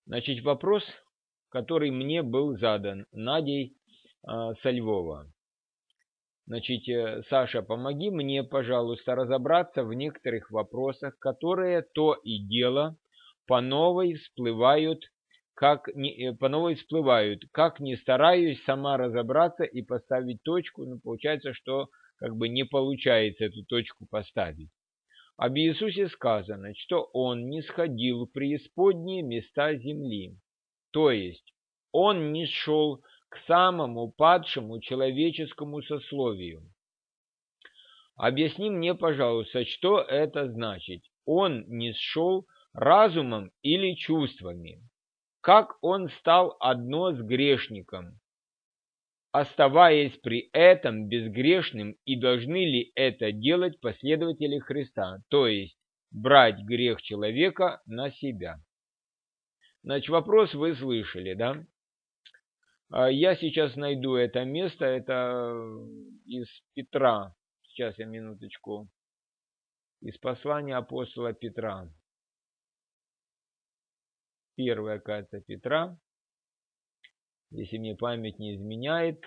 Значит, вопрос, который мне был задан Надей со Львова. Значит, Саша, помоги мне, пожалуйста, разобраться в некоторых вопросах, которые то и дело по новой всплывают, как не стараюсь сама разобраться и поставить точку, но получается, что как бы не получается эту точку поставить. Об Иисусе сказано, что Он не сходил в преисподние места земли, то есть Он не шел к самому падшему человеческому сословию. Объясни мне, пожалуйста, что это значит? Он не шел разумом или чувствами? Как он стал одно с грешником, оставаясь при этом безгрешным, и должны ли это делать последователи Христа, то есть брать грех человека на себя? Значит, вопрос вы слышали, да? Я сейчас найду это место, это из Петра. Сейчас я минуточку. Из послания апостола Петра. Первая, кажется, Петра. Если мне память не изменяет.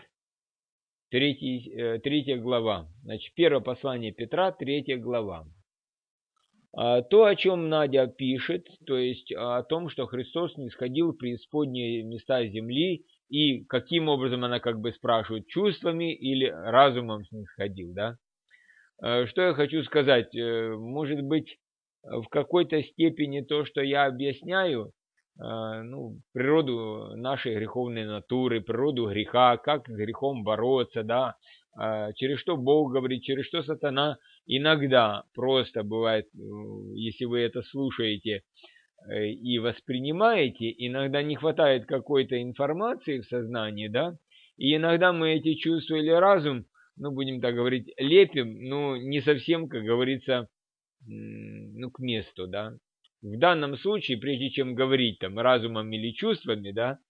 Третья глава. Значит, первое послание Петра, 3 глава. То, о чем Надя пишет, то есть о том, что Христос не сходил в преисподние места земли, и каким образом она как бы спрашивает, чувствами или разумом снисходил, да? Что я хочу сказать? Может быть, в какой-то степени то, что я объясняю, природу нашей греховной натуры, природу греха, как с грехом бороться, да, через что Бог говорит, через что сатана иногда просто бывает, если вы это слушаете и воспринимаете, иногда не хватает какой-то информации в сознании, да, и иногда мы эти чувства или разум, будем так говорить, лепим, не совсем, как говорится, к месту, да. В данном случае, прежде чем говорить там разумом или чувствами, да,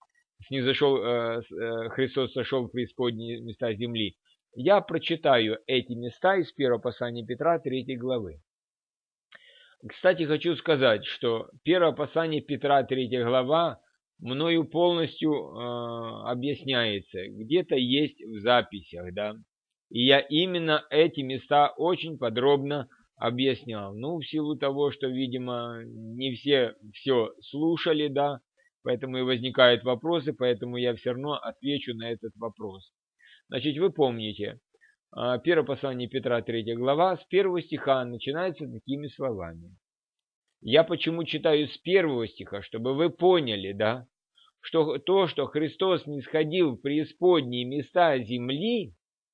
Христос сошел в преисподние места земли, я прочитаю эти места из первого послания Петра, 3 главы. Кстати, хочу сказать, что первое послание Петра, 3 глава, мною полностью объясняется, где-то есть в записях, да, и я именно эти места очень подробно объяснял. В силу того, что, видимо, не все слушали, да, поэтому и возникают вопросы, поэтому я все равно отвечу на этот вопрос. Значит, вы помните, первое послание Петра, 3 глава, с 1 стиха начинается такими словами. Я почему читаю с 1 стиха, чтобы вы поняли, да, что то, что Христос не сходил в преисподние места земли,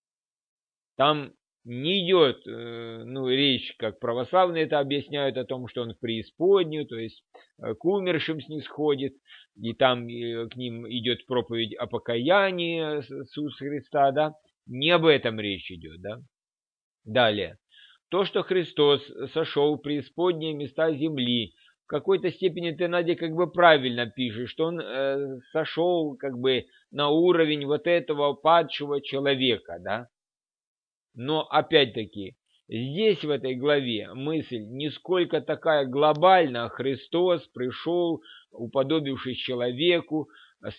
там не идет, речь, как православные это объясняют, о том, что он в преисподнюю, то есть к умершим снисходит, и там к ним идет проповедь о покаянии Иисуса Христа, да, не об этом речь идет, да. Далее. То, что Христос сошел в преисподние места земли, в какой-то степени ты, Надя, как бы правильно пишешь, что он сошел как бы на уровень вот этого падшего человека, да. Но опять-таки, здесь в этой главе мысль не сколько такая глобальная. Христос пришел, уподобившись человеку,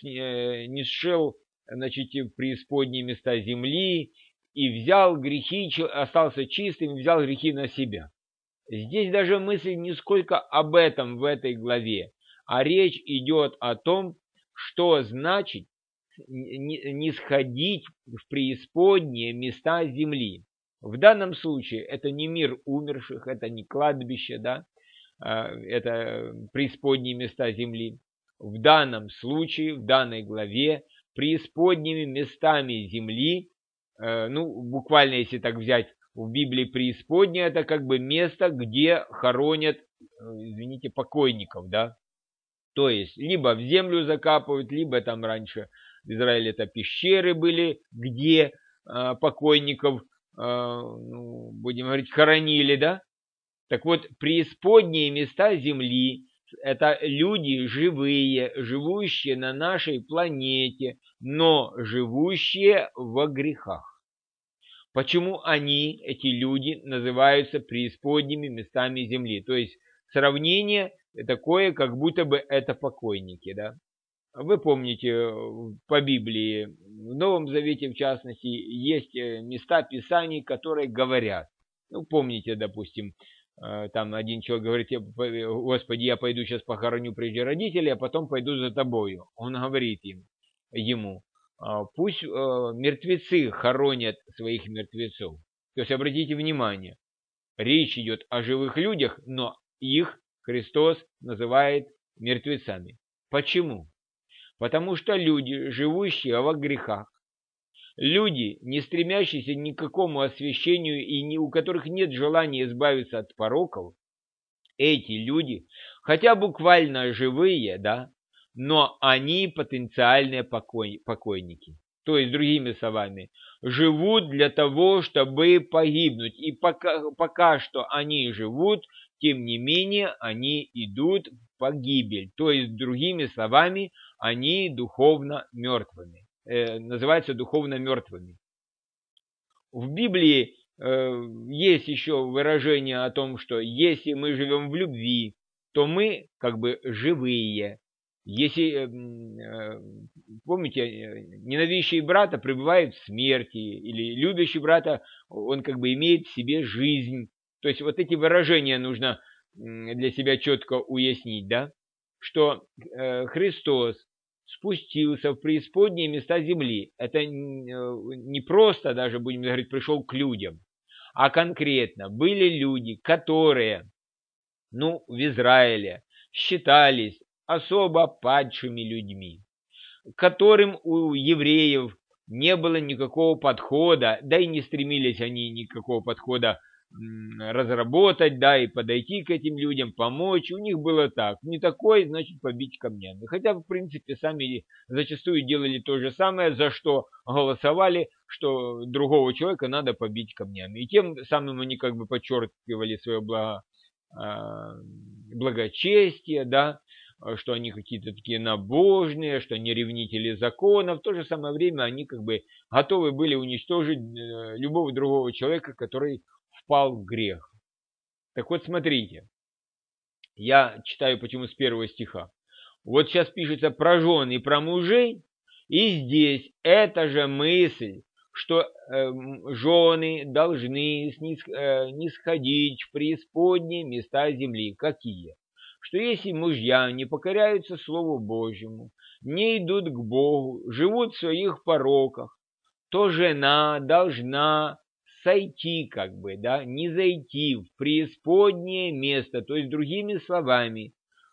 нисшел, значит, в преисподние места земли и взял грехи, остался чистым и взял грехи на себя. Здесь даже мысль не сколько об этом в этой главе, а речь идет о том, что значит не сходить в преисподние места земли. В данном случае это не мир умерших, это не кладбище, да, это преисподние места земли. В данном случае, в данной главе, преисподними местами земли, буквально если так взять, в Библии преисподняя это как бы место, где хоронят, покойников, да. То есть либо в землю закапывают, либо там раньше в Израиле это пещеры были, где покойников, будем говорить, хоронили, да? Так вот, преисподние места земли – это люди живые, живущие на нашей планете, но живущие во грехах. Почему они, эти люди, называются преисподними местами земли? То есть сравнение такое, как будто бы это покойники, да. Вы помните, по Библии, в Новом Завете, в частности, есть места Писаний, которые говорят. Ну, помните, допустим, там один человек говорит: Господи, я пойду сейчас похороню прежде родителей, а потом пойду за тобою. Он говорит ему, пусть мертвецы хоронят своих мертвецов. То есть, обратите внимание, речь идет о живых людях, но их Христос называет мертвецами. Почему? Потому что люди, живущие во грехах, люди, не стремящиеся ни к какому освящению и у которых нет желания избавиться от пороков, эти люди, хотя буквально живые, да, но они потенциальные покойники. То есть, другими словами, живут для того, чтобы погибнуть. И пока что они живут, тем не менее, они идут в погибель. То есть, другими словами, они духовно мертвыми. Называются духовно мертвыми. В Библии есть еще выражение о том, что если мы живем в любви, то мы как бы живые. Если, помните, ненавидящий брата пребывает в смерти, или любящий брата, он как бы имеет в себе жизнь. То есть вот эти выражения нужно для себя четко уяснить, да, что Христос спустился в преисподние места земли. Это не просто даже, будем говорить, пришел к людям, а конкретно были люди, которые, в Израиле считались особо падшими людьми, к которым у евреев не было никакого подхода, да и не стремились они никакого подхода разработать, да, и подойти к этим людям, помочь. У них было так: не такой, значит, побить камнями. Хотя, в принципе, сами зачастую делали то же самое, за что голосовали, что другого человека надо побить камнями. И тем самым они как бы подчеркивали свое благочестие, да, что они какие-то такие набожные, что они ревнители закона. В то же самое время они как бы готовы были уничтожить любого другого человека, который впал в грех. Так вот, смотрите, я читаю почему с 1 стиха. Вот сейчас пишется про жен и про мужей, и здесь эта же мысль, что жены должны нисходить в преисподние места земли. Какие? Что если мужья не покоряются Слову Божьему, не идут к Богу, живут в своих пороках, то жена должна сойти, как бы, да, не зайти в преисподнее место, то есть, другими словами,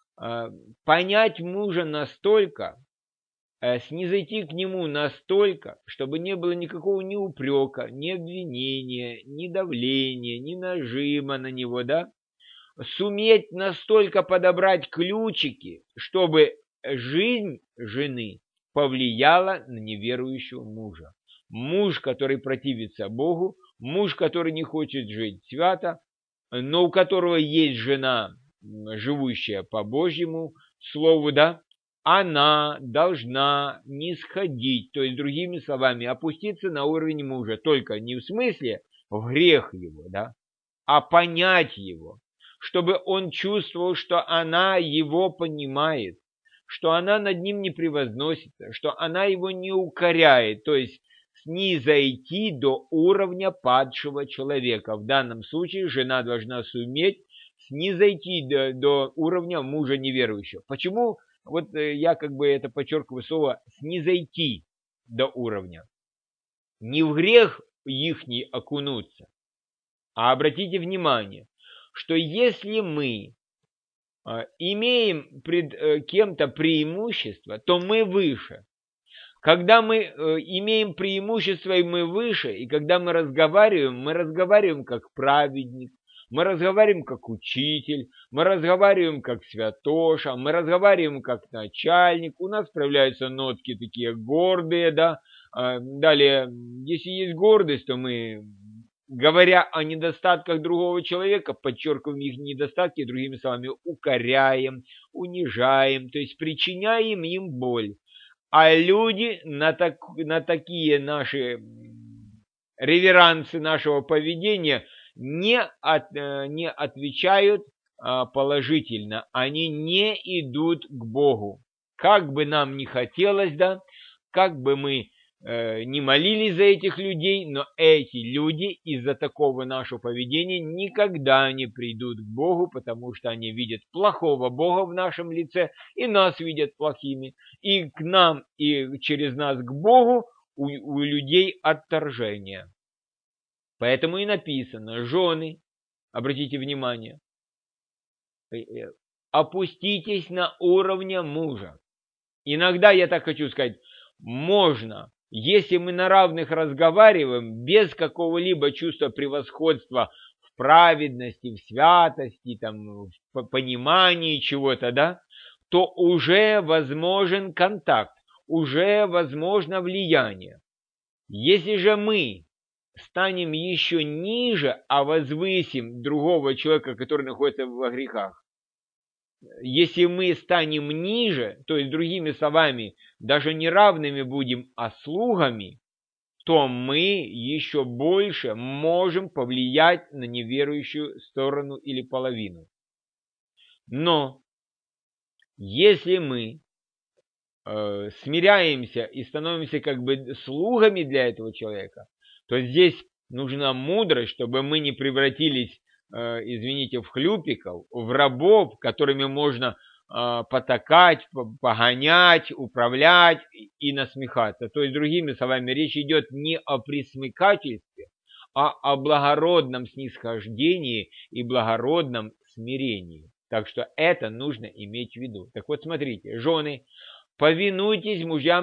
понять мужа настолько, снизойти к нему настолько, чтобы не было никакого ни упрека, ни обвинения, ни давления, ни нажима на него, да, суметь настолько подобрать ключики, чтобы жизнь жены повлияла на неверующего мужа. Муж, который противится Богу, муж, который не хочет жить свято, но у которого есть жена, живущая по Божьему слову, да, она должна нисходить, то есть, другими словами, опуститься на уровень мужа, только не в смысле в грех его, да, а понять его, чтобы он чувствовал, что она его понимает, что она над ним не превозносится, что она его не укоряет, то есть снизойти до уровня падшего человека. В данном случае жена должна суметь снизойти до уровня мужа неверующего. Почему? Вот я как бы это подчеркиваю слово «снизойти до уровня». Не в грех ихний окунуться, а обратите внимание, что если мы имеем пред кем-то преимущество, то мы выше. Когда мы имеем преимущество и мы выше, и когда мы разговариваем как праведник, мы разговариваем как учитель, мы разговариваем как святоша, мы разговариваем как начальник, у нас проявляются нотки такие гордые, да. Далее, если есть гордость, то мы, говоря о недостатках другого человека, подчеркиваем их недостатки, другими словами, укоряем, унижаем, то есть причиняем им боль. А люди на такие наши реверансы нашего поведения не отвечают положительно, они не идут к Богу. Как бы нам ни хотелось, да, как бы мы не молились за этих людей, но эти люди из-за такого нашего поведения никогда не придут к Богу, потому что они видят плохого Бога в нашем лице и нас видят плохими. И к нам, и через нас к Богу у людей отторжение. Поэтому и написано: жены, обратите внимание, опуститесь на уровень мужа. Иногда, я так хочу сказать, можно, если мы на равных разговариваем, без какого-либо чувства превосходства в праведности, в святости, там, в понимании чего-то, да, то уже возможен контакт, уже возможно влияние. Если же мы станем еще ниже, а возвысим другого человека, который находится во грехах, если мы станем ниже, то есть, другими словами, даже не равными будем, а слугами, то мы еще больше можем повлиять на неверующую сторону или половину. Но если мы смиряемся и становимся как бы слугами для этого человека, то здесь нужна мудрость, чтобы мы не превратились, извините, в хлюпиков, в рабов, которыми можно потакать, погонять, управлять и насмехаться. То есть, другими словами, речь идет не о присмыкательстве, а о благородном снисхождении и благородном смирении. Так что это нужно иметь в виду. Так вот, смотрите, жены, повинуйтесь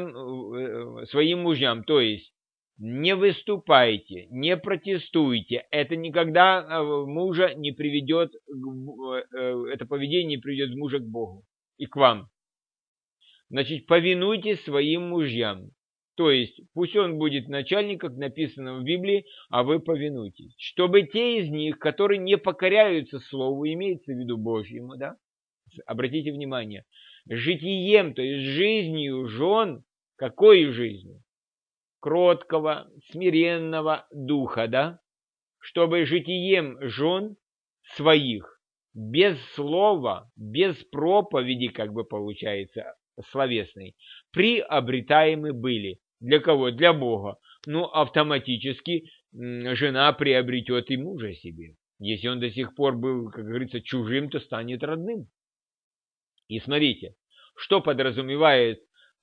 своим мужьям, то есть не выступайте, не протестуйте. Это никогда мужа не приведет, это поведение не приведет мужа к Богу и к вам. Значит, повинуйтесь своим мужьям. То есть, пусть он будет начальник, как написано в Библии, а вы повинуйтесь. Чтобы те из них, которые не покоряются Слову, имеется в виду Божьему, да? Обратите внимание, житием, то есть жизнью жен, какой жизнью? Кроткого, смиренного духа, да? Чтобы житием жен своих, без слова, без проповеди, как бы получается, словесной, приобретаемы были. Для кого? Для Бога. Ну, автоматически жена приобретет и мужа себе. Если он до сих пор был, как говорится, чужим, то станет родным. И смотрите, что подразумевают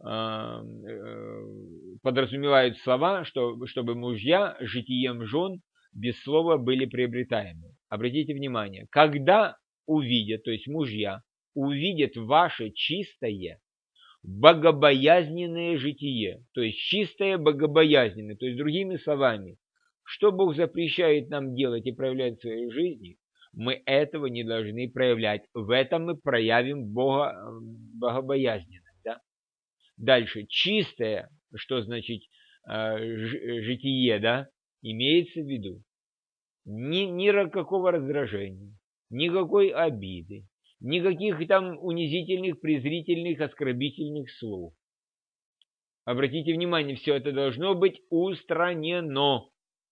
слова, чтобы мужья житием жен без слова были приобретаемы. Обратите внимание, когда увидят, то есть мужья, увидят ваше чистое, богобоязненное житие, то есть чистое богобоязненное, то есть, другими словами, что Бог запрещает нам делать и проявлять в своей жизни, мы этого не должны проявлять. В этом мы проявим богобоязненность. Да? Дальше. Чистое, что значит житие, да, имеется в виду. Ни какого раздражения, никакой обиды, никаких там унизительных, презрительных, оскорбительных слов. Обратите внимание, все это должно быть устранено,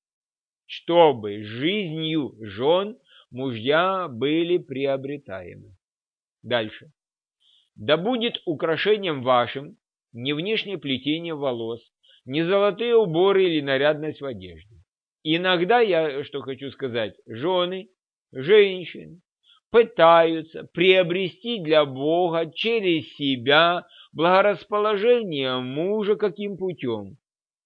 чтобы жизнью жен мужья были приобретаемы. Дальше. Да будет украшением вашим не внешнее плетение волос, не золотые уборы или нарядность в одежде. Иногда, я что хочу сказать, жены, женщины пытаются приобрести для Бога через себя благорасположение мужа каким путем?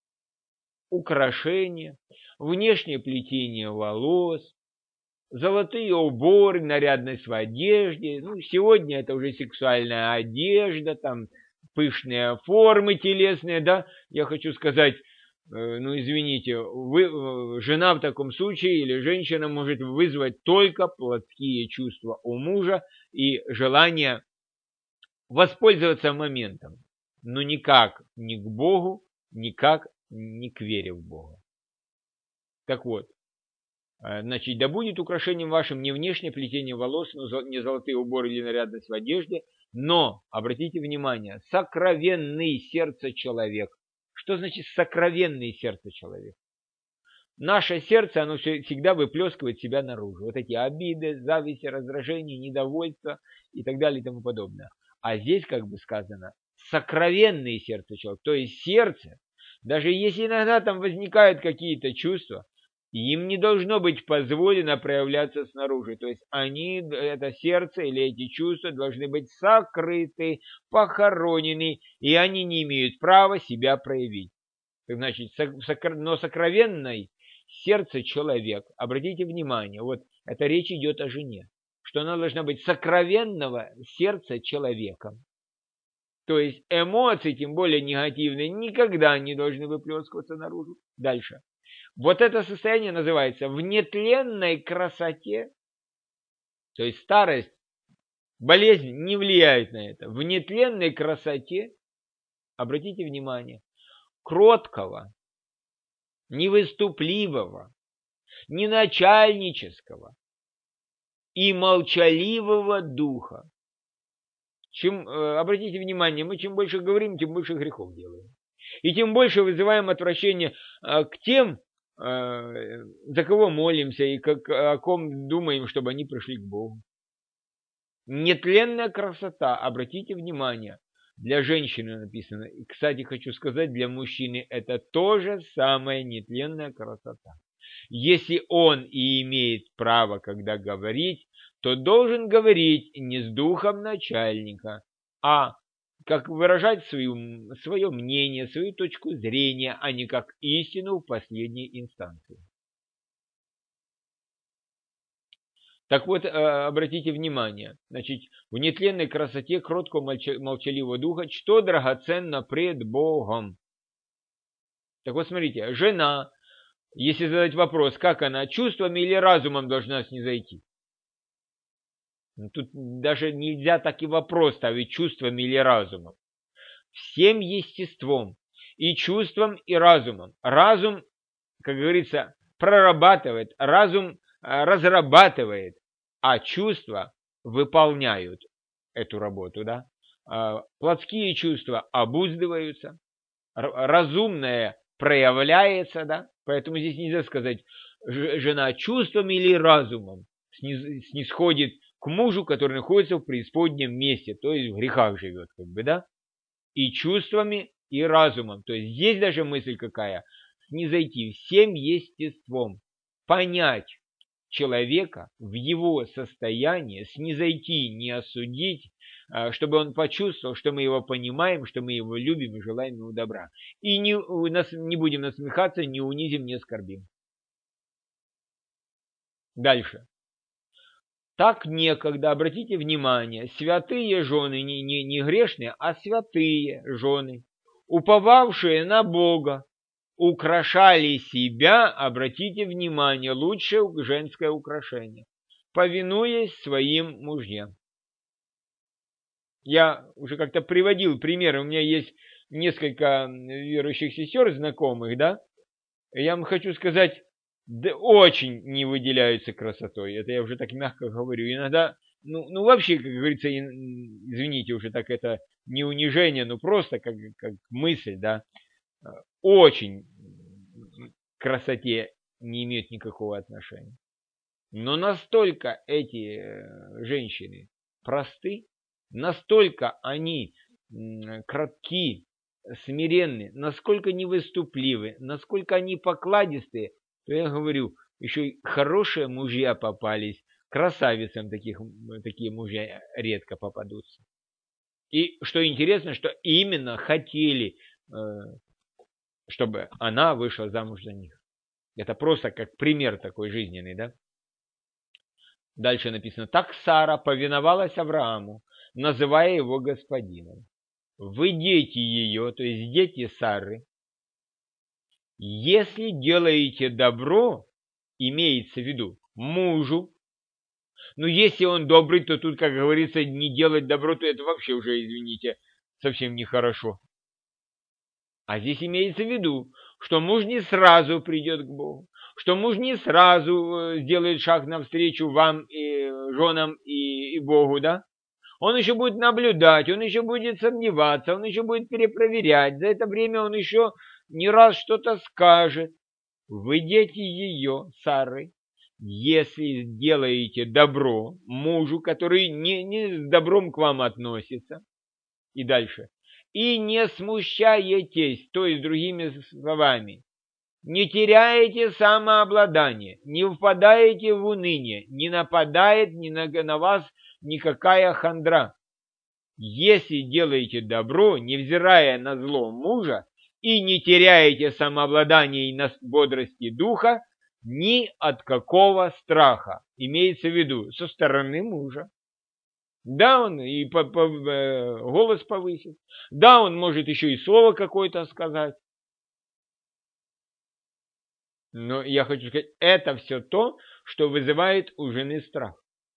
Украшение, внешнее плетение волос, золотые уборы, нарядность в одежде. Ну, сегодня это уже сексуальная одежда, там пышные формы телесные, да. Я хочу сказать, ну, извините, жена в таком случае или женщина может вызвать только плотские чувства у мужа и желание воспользоваться моментом, но никак не к Богу, никак не к вере в Бога. Так вот, значит, да будет украшением вашим не внешнее плетение волос, не золотые уборы или нарядность в одежде, но, обратите внимание, сокровенный сердце человек. Что значит сокровенный сердце человек? наше сердце, оно всегда выплескивает себя наружу. Вот эти обиды, зависть, раздражение, недовольство и так далее и тому подобное. А здесь, как бы сказано, сокровенное сердце человека, то есть сердце, даже если иногда там возникают какие-то чувства, им не должно быть позволено проявляться снаружи. То есть они, это сердце или эти чувства должны быть сокрыты, похоронены, и они не имеют права себя проявить. Значит, но сокровенное сердце человек, обратите внимание, вот это речь идет о жене, что она должна быть сокровенного сердца человека. То есть эмоции, тем более негативные, никогда не должны выплескиваться наружу. Дальше. Вот это состояние называется в нетленной красоте, то есть старость, болезнь не влияет на это. В нетленной красоте, обратите внимание, кроткого, невыступливого, неначальнического и молчаливого духа. Обратите внимание, мы чем больше говорим, тем больше грехов делаем. И тем больше вызываем отвращение к тем, за кого молимся и о ком думаем, чтобы они пришли к Богу. Нетленная красота, обратите внимание, для женщины написано. И, кстати, хочу сказать, для мужчины это тоже самая нетленная красота. Если он и имеет право, когда говорить, то должен говорить не с духом начальника, а как выражать свое мнение, свою точку зрения, а не как истину в последней инстанции. Так вот, обратите внимание, значит, в нетленной красоте кроткого молчаливого духа, что драгоценно пред Богом. Так вот, смотрите, жена, если задать вопрос, как она, чувствами или разумом должна снизойти? Тут даже нельзя так и вопрос ставить, чувствами или разумом. Всем естеством, и чувством, и разумом. Разум, как говорится, прорабатывает, разум разрабатывает, а чувства выполняют эту работу. Да? Плотские чувства обуздываются, разумное проявляется, да? Поэтому здесь нельзя сказать, жена чувством или разумом снисходит к мужу, который находится в преисподнем месте, то есть в грехах живет, как бы, да? И чувствами, и разумом. То есть здесь даже мысль какая? Снизойти всем естеством, понять человека в его состоянии, снизойти, не осудить, чтобы он почувствовал, что мы его понимаем, что мы его любим и желаем ему добра. И не будем насмехаться, не унизим, не оскорбим. Дальше. Так некогда, обратите внимание, святые жены, не грешные, а святые жены, уповавшие на Бога, украшали себя, обратите внимание, лучшее женское украшение, повинуясь своим мужьям. Я уже как-то приводил примеры, у меня есть несколько верующих сестер знакомых, да, я вам хочу сказать, да очень не выделяются красотой, это я уже так мягко говорю, иногда, ну вообще, как говорится, извините, уже так это не унижение, но просто как мысль, да, очень к красоте не имеют никакого отношения. Но настолько эти женщины просты, настолько они кратки, смиренны, насколько невыступливы, насколько они покладистые, то я говорю, еще и хорошие мужья попались, красавицам такие мужья редко попадутся. И что интересно, что именно хотели, чтобы она вышла замуж за них. Это просто как пример такой жизненный, да? Дальше написано, так Сара повиновалась Аврааму, называя его господином. Вы дети ее, то есть дети Сары, если делаете добро, имеется в виду мужу, но если он добрый, то тут, как говорится, не делать добро, то это вообще уже, извините, совсем нехорошо. А здесь имеется в виду, что муж не сразу придет к Богу, что муж не сразу сделает шаг навстречу вам, и женам, и Богу, да? Он еще будет наблюдать, он еще будет сомневаться, он еще будет перепроверять. За это время он еще не раз что-то скажет. вы дети ее, Сары, если сделаете добро мужу, который не с добром к вам относится, и дальше, и не смущаетесь, то есть другими словами, не теряете самообладание, не впадаете в уныние, не нападает на вас никакая хандра. Если делаете добро, невзирая на зло мужа, и не теряете самообладание и бодрости духа, ни от какого страха, имеется в виду со стороны мужа. Да, он и голос повысит, да, он может еще и слово какое-то сказать. Но я хочу сказать, это все то, что вызывает у жены страх.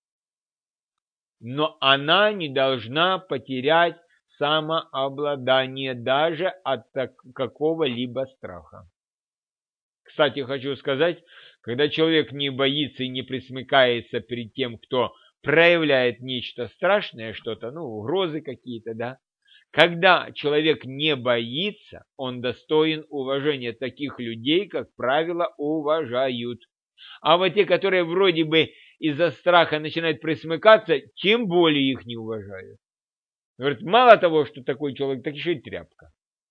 Но она не должна потерять самообладание даже от какого-либо страха. Кстати, хочу сказать, когда человек не боится и не присмыкается перед тем, кто проявляет нечто страшное, что-то, угрозы какие-то, да, когда человек не боится, он достоин уважения. Таких людей, как правило, уважают. А вот те, которые вроде бы из-за страха начинают присмыкаться, тем более их не уважают. Говорит, мало того, что такой человек, так еще и тряпка.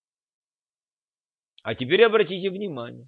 А теперь обратите внимание.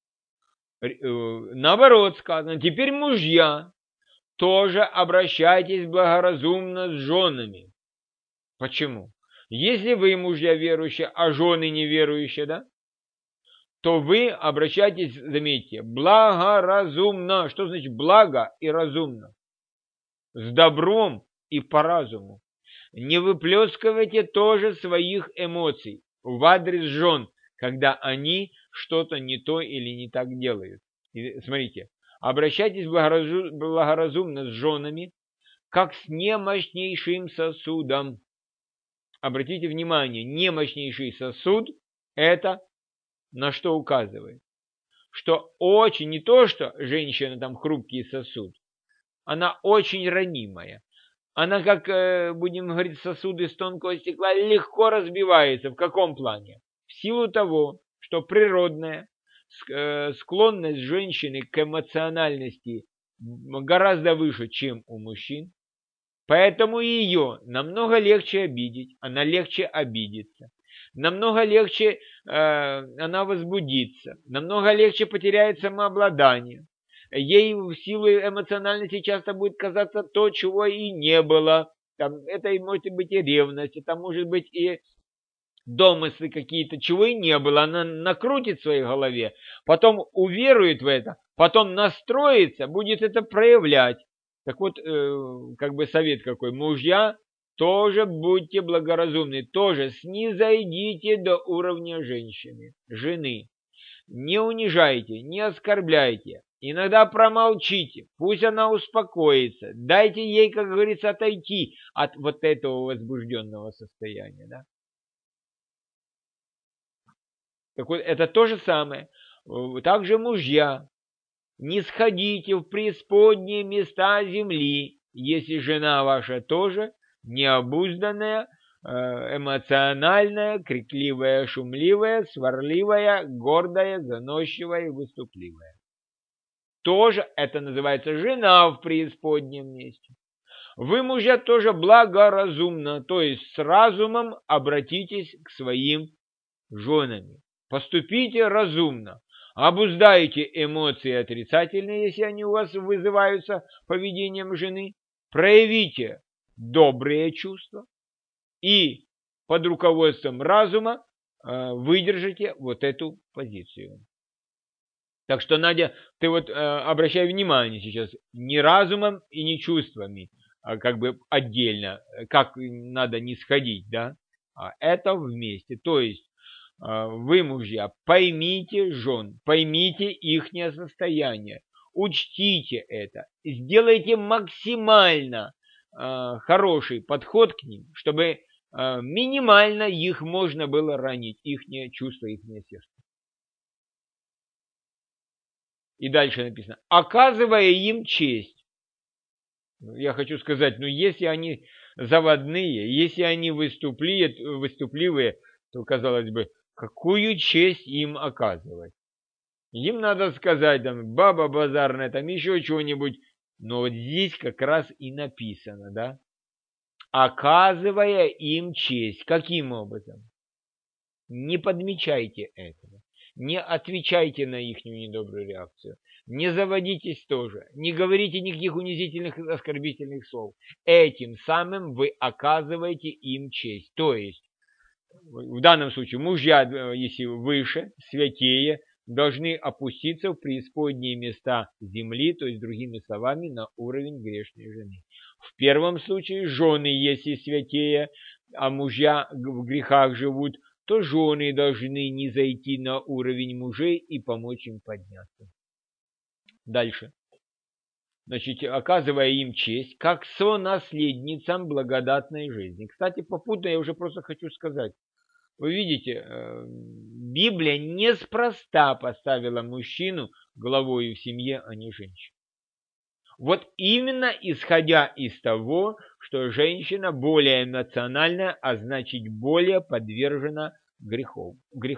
Наоборот сказано, теперь мужья, тоже обращайтесь благоразумно с женами. Почему? Если вы мужья верующие, а жены неверующие, да, то вы обращайтесь, заметьте, благоразумно. Что значит благо и разумно? С добром и по разуму. Не выплескивайте тоже своих эмоций в адрес жен, когда они что-то не то или не так делают. И, смотрите, обращайтесь благоразумно с женами, как с немощнейшим сосудом. Обратите внимание, немощнейший сосуд – это на что указывает? Что очень, не то, что женщина там хрупкий сосуд, она очень ранимая. Она, как, будем говорить, сосуд из тонкого стекла легко разбивается. В каком плане? В силу того, что природная склонность женщины к эмоциональности гораздо выше, чем у мужчин. Поэтому ее намного легче обидеть, она легче обидится. Намного легче она возбудится, намного легче потеряет самообладание. Ей в силу эмоциональности часто будет казаться то, чего и не было. Там, это может быть и ревность, это может быть и домыслы какие-то, чего и не было. Она накрутит в своей голове, потом уверует в это, потом настроится, будет это проявлять. Так вот, как бы совет какой, мужья, тоже будьте благоразумны, тоже снизойдите до уровня жены. Не унижайте, не оскорбляйте, иногда промолчите, пусть она успокоится, дайте ей, как говорится, отойти от вот этого возбужденного состояния. Да? Так вот, это то же самое. Также мужья, не сходите в преисподние места земли, если жена ваша тоже необузданная, эмоциональная, крикливая, шумливая, сварливая, гордая, заносчивая и выступливая. Тоже это называется жена в преисподнем месте. Вы, мужья, тоже благоразумно, то есть с разумом обратитесь к своим женам. Поступите разумно. Обуздайте эмоции отрицательные, если они у вас вызываются поведением жены. Проявите добрые чувства. И под руководством разума выдержите вот эту позицию. Так что, Надя, ты вот обращай внимание сейчас не разумом и не чувствами, а как бы отдельно, как надо не сходить, да, а это вместе. То есть вы, мужья, поймите жен, поймите ихнее состояние, учтите это, сделайте максимально хороший подход к ним, чтобы минимально их можно было ранить, ихнее чувство, ихнее сердце. И дальше написано, оказывая им честь. Я хочу сказать, если они заводные, если они выступливые, то, казалось бы, какую честь им оказывать? Им надо сказать, там, баба базарная, там еще чего-нибудь. Но вот здесь как раз и написано, да? Оказывая им честь. Каким образом? Не подмечайте этого. Не отвечайте на их недобрую реакцию. Не заводитесь тоже. Не говорите никаких унизительных и оскорбительных слов. Этим самым вы оказываете им честь. То есть, в данном случае, мужья, если выше, святее, должны опуститься в преисподние места земли, то есть, другими словами, на уровень грешной жены. В первом случае, жены, если святее, а мужья в грехах живут, то жены должны не зайти на уровень мужей и помочь им подняться. Дальше. Значит, оказывая им честь, как сонаследницам благодатной жизни. Кстати, попутно я уже просто хочу сказать. Вы видите, Библия неспроста поставила мужчину главой в семье, а не женщину. Вот именно исходя из того, что женщина более эмоциональная, а значит более подвержена греху.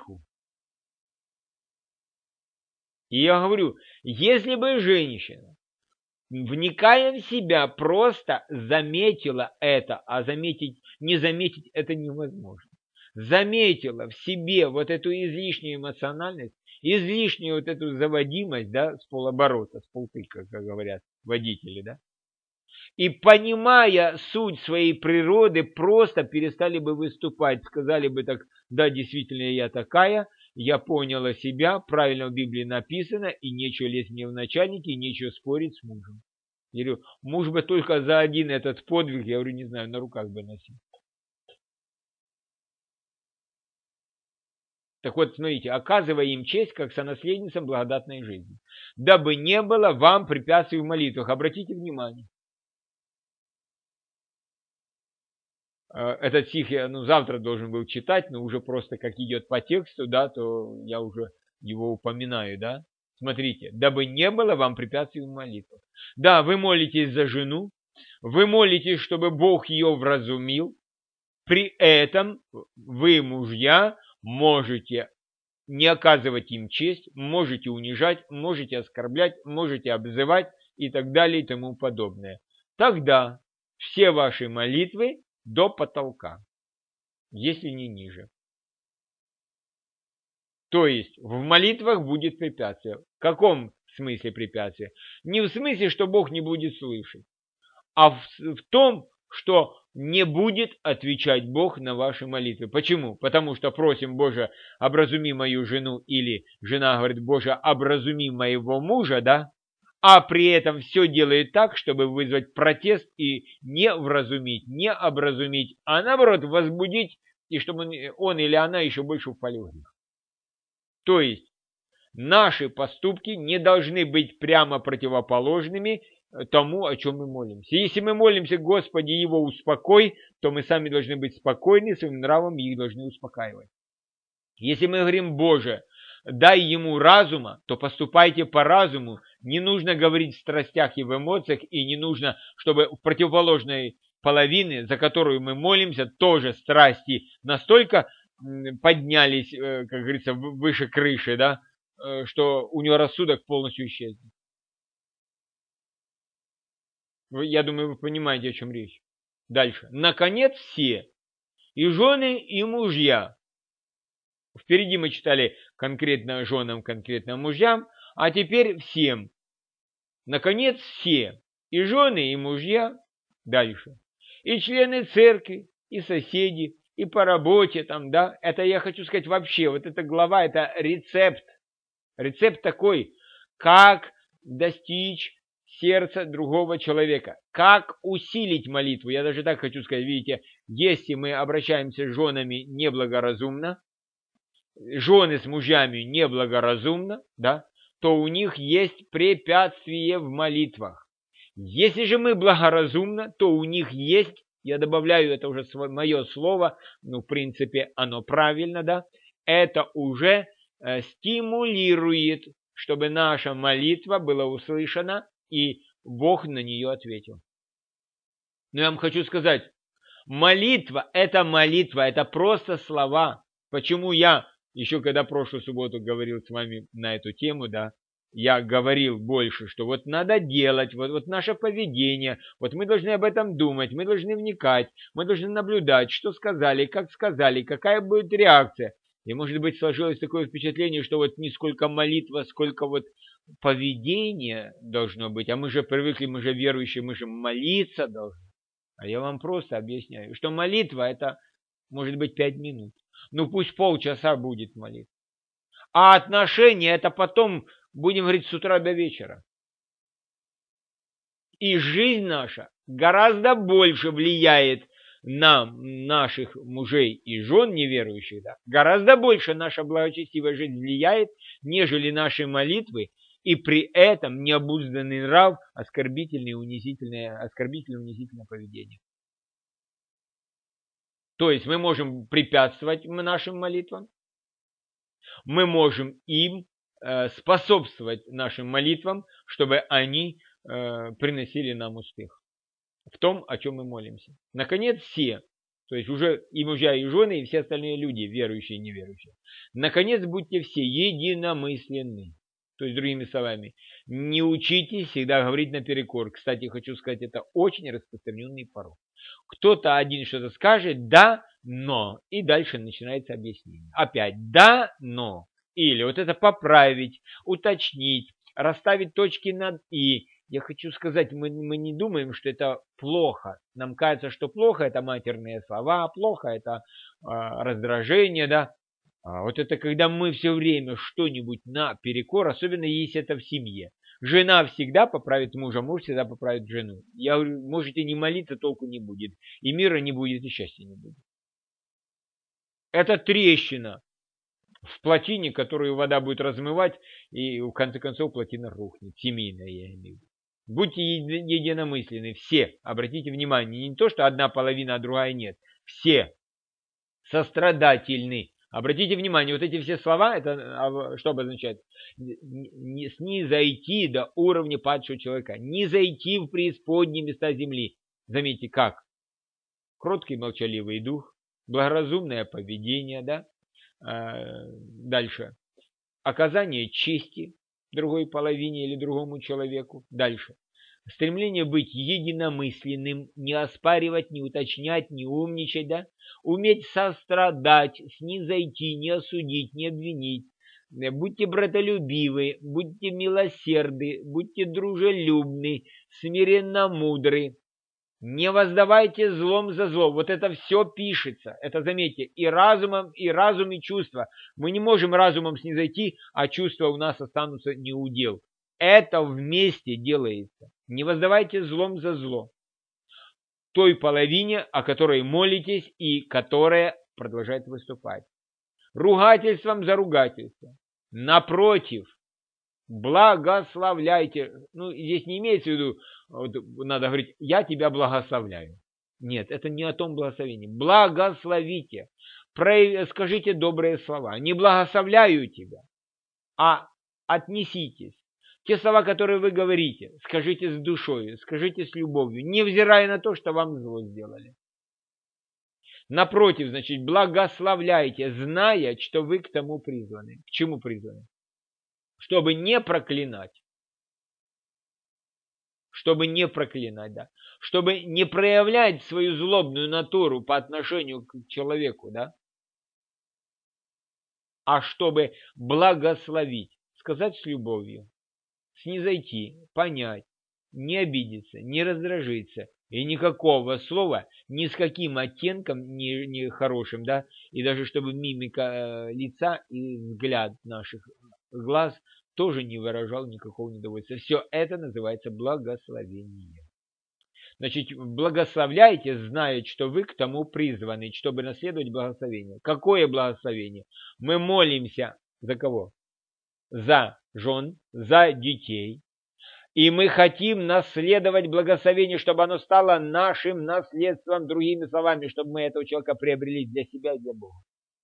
И я говорю, если бы женщина, вникая в себя, просто заметила это, а не заметить это невозможно. Заметила в себе вот эту излишнюю эмоциональность, излишнюю вот эту заводимость, да, с полоборота, с полтыка, как говорят водители, да, и, понимая суть своей природы, просто перестали бы выступать, сказали бы так, да, действительно я такая, я поняла себя, правильно в Библии написано, и нечего лезть мне в начальники, и нечего спорить с мужем. Я говорю, муж бы только за один этот подвиг, я говорю, не знаю, на руках бы носил. Так вот, смотрите, оказывая им честь, как сонаследницам благодатной жизни, дабы не было вам препятствий в молитвах. Обратите внимание. Этот стих я завтра должен был читать, но уже просто как идет по тексту, да, то я уже его упоминаю, да. Смотрите, дабы не было вам препятствий в молитвах. Да, вы молитесь за жену, вы молитесь, чтобы Бог ее вразумил. При этом вы, мужья, можете не оказывать им честь, можете унижать, можете оскорблять, можете обзывать и так далее и тому подобное. Тогда все ваши молитвы до потолка, если не ниже. То есть в молитвах будет препятствие. В каком смысле препятствие? Не в смысле, что Бог не будет слышать, а в том, что не будет отвечать Бог на ваши молитвы. Почему? Потому что просим, Боже, образуми мою жену, или жена говорит, Боже, образуми моего мужа, да? А при этом все делает так, чтобы вызвать протест и не вразумить, не образумить, а наоборот возбудить, и чтобы он или она еще больше упали в грех. То есть наши поступки не должны быть прямо противоположными тому, о чем мы молимся. Если мы молимся, Господи, его успокой, то мы сами должны быть спокойны, своим нравом их должны успокаивать. Если мы говорим, Боже, дай ему разума, то поступайте по разуму. Не нужно говорить в страстях и в эмоциях, и не нужно, чтобы в противоположной половины, за которую мы молимся, тоже страсти настолько поднялись, как говорится, выше крыши, да, что у него рассудок полностью исчезнет. Я думаю, вы понимаете, о чем речь. Дальше. Наконец, все, и жены, и мужья. Впереди мы читали конкретно женам, конкретно мужьям, а теперь всем. Наконец, все, и жены, и мужья. Дальше. И члены церкви, и соседи, и по работе там, да. Это я хочу сказать вообще, вот эта глава, это рецепт. Рецепт такой, как достичь сердца другого человека. Как усилить молитву. Я даже так хочу сказать, видите, если мы обращаемся с женами неблагоразумно, жены с мужьями неблагоразумно, да, то у них есть препятствие в молитвах. Если же мы благоразумно, то у них есть, я добавляю, это уже мое слово, в принципе, оно правильно, да, это уже стимулирует, чтобы наша молитва была услышана, и Бог на нее ответил. Но я вам хочу сказать, молитва, это просто слова. Почему я Еще когда прошлую субботу говорил с вами на эту тему, да, я говорил больше, что вот надо делать, вот наше поведение, вот мы должны об этом думать, мы должны вникать, мы должны наблюдать, что сказали, как сказали, какая будет реакция. И, может быть, сложилось такое впечатление, что вот не сколько молитва, сколько вот поведение должно быть. А мы же привыкли, мы же верующие, мы же молиться должны. А я вам просто объясняю, что молитва это может быть 5 минут. Ну пусть полчаса будет молитва. А отношения это потом, будем говорить, с утра до вечера. И жизнь наша гораздо больше влияет на наших мужей и жен неверующих, да, гораздо больше наша благочестивая жизнь влияет, нежели наши молитвы, и при этом необузданный нрав, оскорбительное унизительное поведение. То есть мы можем препятствовать нашим молитвам, мы можем им способствовать нашим молитвам, чтобы они приносили нам успех в том, о чем мы молимся. Наконец, все, то есть уже и мужья, и жены, и все остальные люди, верующие и неверующие, наконец, будьте все единомысленны. То есть, другими словами, не учитесь всегда говорить наперекор. Кстати, хочу сказать, это очень распространенный порок. Кто-то один что-то скажет, да, но, и дальше начинается объяснение. Опять, да, но, или вот это поправить, уточнить, расставить точки над «и». Я хочу сказать, мы не думаем, что это плохо. Нам кажется, что плохо это матерные слова, плохо это раздражение, да. А вот это когда мы все время что-нибудь наперекор, особенно если это в семье. Жена всегда поправит мужа, муж всегда поправит жену. Я говорю, можете не молиться, толку не будет. И мира не будет, и счастья не будет. Это трещина в плотине, которую вода будет размывать, и в конце концов плотина рухнет. Семейная, я имею в виду. Будьте единомысленны, все. Обратите внимание, не то, что одна половина, а другая нет. Все сострадательны. Обратите внимание, вот эти все слова, это что обозначает? Снизойти до уровня падшего человека. Не зайти в преисподние места земли. Заметьте, как? Кроткий молчаливый дух, благоразумное поведение, да? Дальше. Оказание чести другой половине или другому человеку. Дальше. Стремление быть единомысленным, не оспаривать, не уточнять, не умничать, да? Уметь сострадать, снизойти, не осудить, не обвинить. Будьте братолюбивы, будьте милосердны, будьте дружелюбны, смиренно мудры. Не воздавайте злом за зло. Вот это все пишется. Это, заметьте, и разум, и чувства. Мы не можем разумом снизойти, а чувства у нас останутся неудел. Это вместе делается. Не воздавайте злом за зло. Той половине, о которой молитесь и которая продолжает выступать. Ругательством за ругательство. Напротив, благословляйте. Ну, здесь не имеется в виду, вот, надо говорить, я тебя благословляю. Нет, это не о том благословении. Благословите. Скажите добрые слова. Не благословляю тебя, а отнеситесь. Те слова, которые вы говорите, скажите с душой, скажите с любовью, невзирая на то, что вам зло сделали. Напротив, значит, благословляйте, зная, что вы к тому призваны. К чему призваны? Чтобы не проклинать. Чтобы не проклинать, да. Чтобы не проявлять свою злобную натуру по отношению к человеку, да. А чтобы благословить, сказать с любовью. Снизойти, понять, не обидеться, не раздражиться, и никакого слова, ни с каким оттенком не хорошим, да, и даже чтобы мимика лица и взгляд наших глаз тоже не выражал никакого недовольства. Все это называется благословение. Значит, благословляйте, зная, что вы к тому призваны, чтобы наследовать благословение. Какое благословение? Мы молимся за кого? За жен, за детей. И мы хотим наследовать благословение, чтобы оно стало нашим наследством, другими словами, чтобы мы этого человека приобрели для себя и для Бога.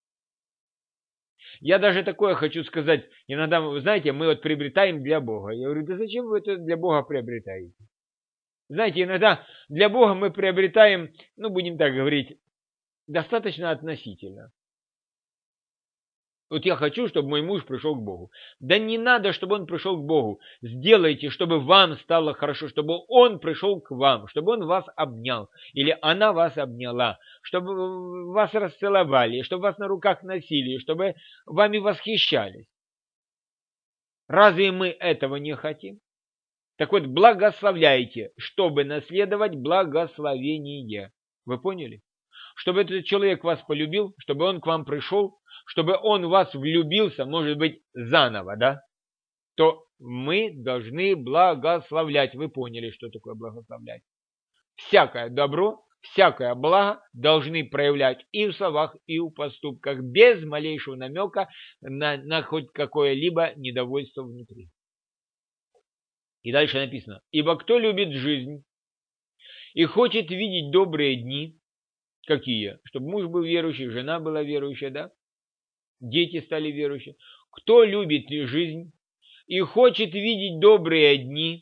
Я даже такое хочу сказать, иногда, вы знаете, мы вот приобретаем для Бога. Я говорю, да зачем вы это для Бога приобретаете? Знаете, иногда для Бога мы приобретаем, ну, будем так говорить, достаточно относительно. Вот я хочу, чтобы мой муж пришел к Богу. Да не надо, чтобы он пришел к Богу. Сделайте, чтобы вам стало хорошо, чтобы он пришел к вам, чтобы он вас обнял, или она вас обняла, чтобы вас расцеловали, чтобы вас на руках носили, чтобы вами восхищались. Разве мы этого не хотим? Так вот, благословляйте, чтобы наследовать благословение. Вы поняли? Чтобы этот человек вас полюбил, чтобы он к вам пришел, чтобы он в вас влюбился, может быть, заново, да? То мы должны благословлять. Вы поняли, что такое благословлять? Всякое добро, всякое благо должны проявлять и в словах, и в поступках, без малейшего намека на хоть какое-либо недовольство внутри. И дальше написано: «Ибо кто любит жизнь и хочет видеть добрые дни». Какие? Чтобы муж был верующий, жена была верующая, да? Дети стали верующими. Кто любит жизнь и хочет видеть добрые дни.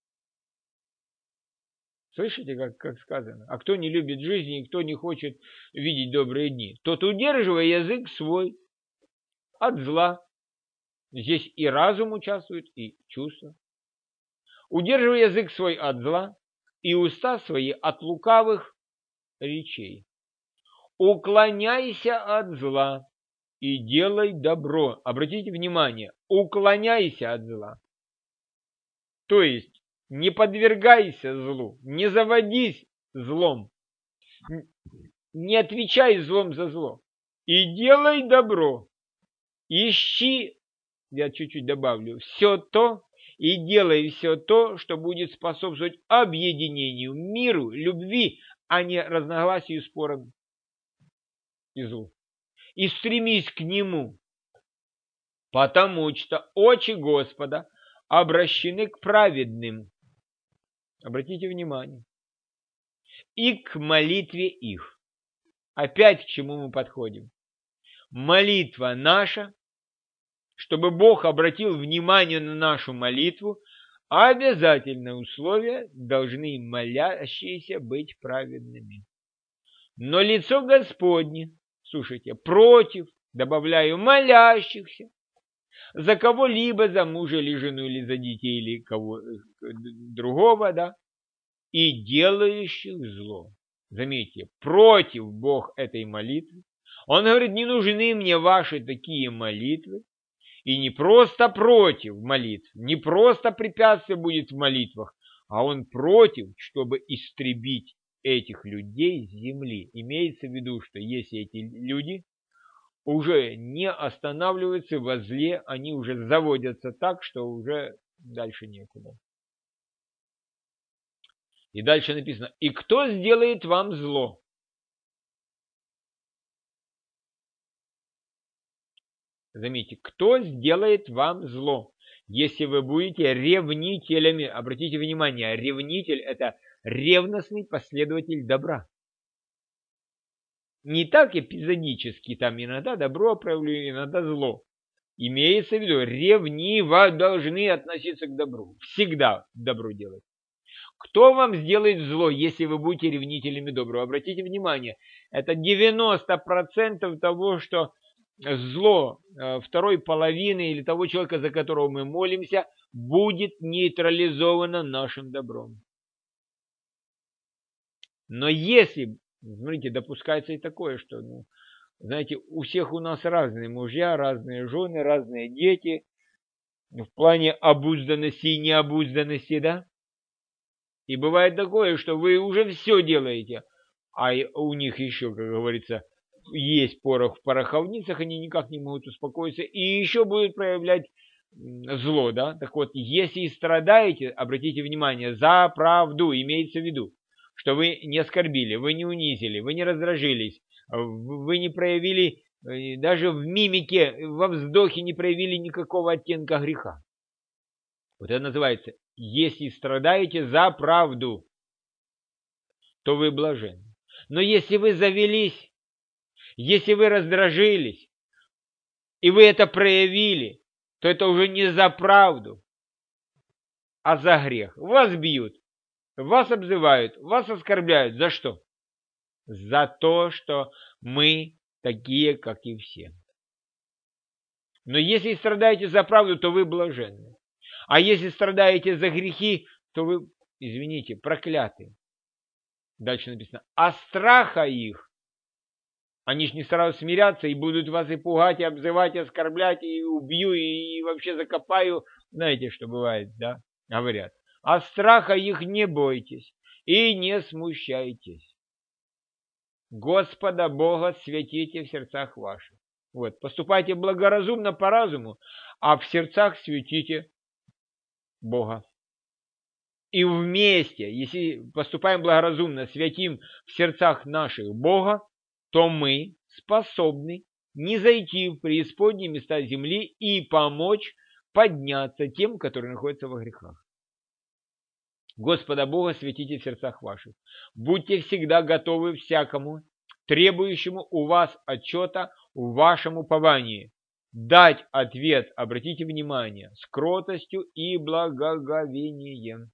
Слышите, как сказано? А кто не любит жизни и кто не хочет видеть добрые дни? Тот, удерживая язык свой от зла. Здесь и разум участвует, и чувство. Удерживая язык свой от зла и уста свои от лукавых речей. Уклоняйся от зла и делай добро. Обратите внимание, уклоняйся от зла. То есть не подвергайся злу, не заводись злом, не отвечай злом за зло. И делай добро. Ищи, я чуть-чуть добавлю, все то, и делай все то, что будет способствовать объединению, миру, любви, а не разногласию, спорам и злу. И стремись к нему, потому что очи Господа обращены к праведным. Обратите внимание. И к молитве их. Опять к чему мы подходим? Молитва наша, чтобы Бог обратил внимание на нашу молитву, обязательное условие: должны молящиеся быть праведными. Но лицо Господне, слушайте, против, добавляю, молящихся, за кого-либо, за мужа или жену, или за детей, или кого другого, да, и делающих зло. Заметьте, против Бог этой молитвы. Он говорит: не нужны мне ваши такие молитвы. И не просто против молитв, не просто препятствие будет в молитвах, а он против, чтобы истребить этих людей с земли. Имеется в виду, что если эти люди уже не останавливаются во зле, они уже заводятся так, что уже дальше некуда. И дальше написано: и кто сделает вам зло? Заметьте, кто сделает вам зло, если вы будете ревнителями? Обратите внимание, ревнитель – это ревностный последователь добра. Не так эпизодически, там иногда добро проявляю, иногда зло. Имеется в виду, ревниво должны относиться к добру. Всегда добро делать. Кто вам сделает зло, если вы будете ревнителями доброго? Обратите внимание, это 90% того, что зло второй половины или того человека, за которого мы молимся, будет нейтрализовано нашим добром. Но если, смотрите, допускается и такое, что, знаете, у всех у нас разные мужья, разные жены, разные дети, в плане обузданности и необузданности, да? И бывает такое, что вы уже все делаете, а у них еще, как говорится, есть порох в пороховницах, они никак не могут успокоиться, и еще будут проявлять зло, да? Так вот, если страдаете, обратите внимание, за правду, имеется в виду, что вы не оскорбили, вы не унизили, вы не раздражились, вы не проявили, даже в мимике, во вздохе не проявили никакого оттенка греха. Вот это называется: если страдаете за правду, то вы блаженны. Но если вы завелись, если вы раздражились, и вы это проявили, то это уже не за правду, а за грех. Вас бьют, вас обзывают, вас оскорбляют. За что? За то, что мы такие, как и все. Но если страдаете за правду, то вы блаженны. А если страдаете за грехи, то вы, извините, прокляты. Дальше написано. А страха их, они же не сразу смирятся и будут вас и пугать, и обзывать, и оскорблять, и убью, и вообще закопаю. Знаете, что бывает, да? Говорят. А страха их не бойтесь и не смущайтесь. Господа Бога святите в сердцах ваших. Вот, поступайте благоразумно по разуму, а в сердцах святите Бога. И вместе, если поступаем благоразумно, святим в сердцах наших Бога, то мы способны не зайти в преисподние места земли и помочь подняться тем, которые находятся во грехах. Господа Бога святите в сердцах ваших. Будьте всегда готовы всякому, требующему у вас отчета в вашем уповании. Дать ответ, обратите внимание, с кротостью и благоговением.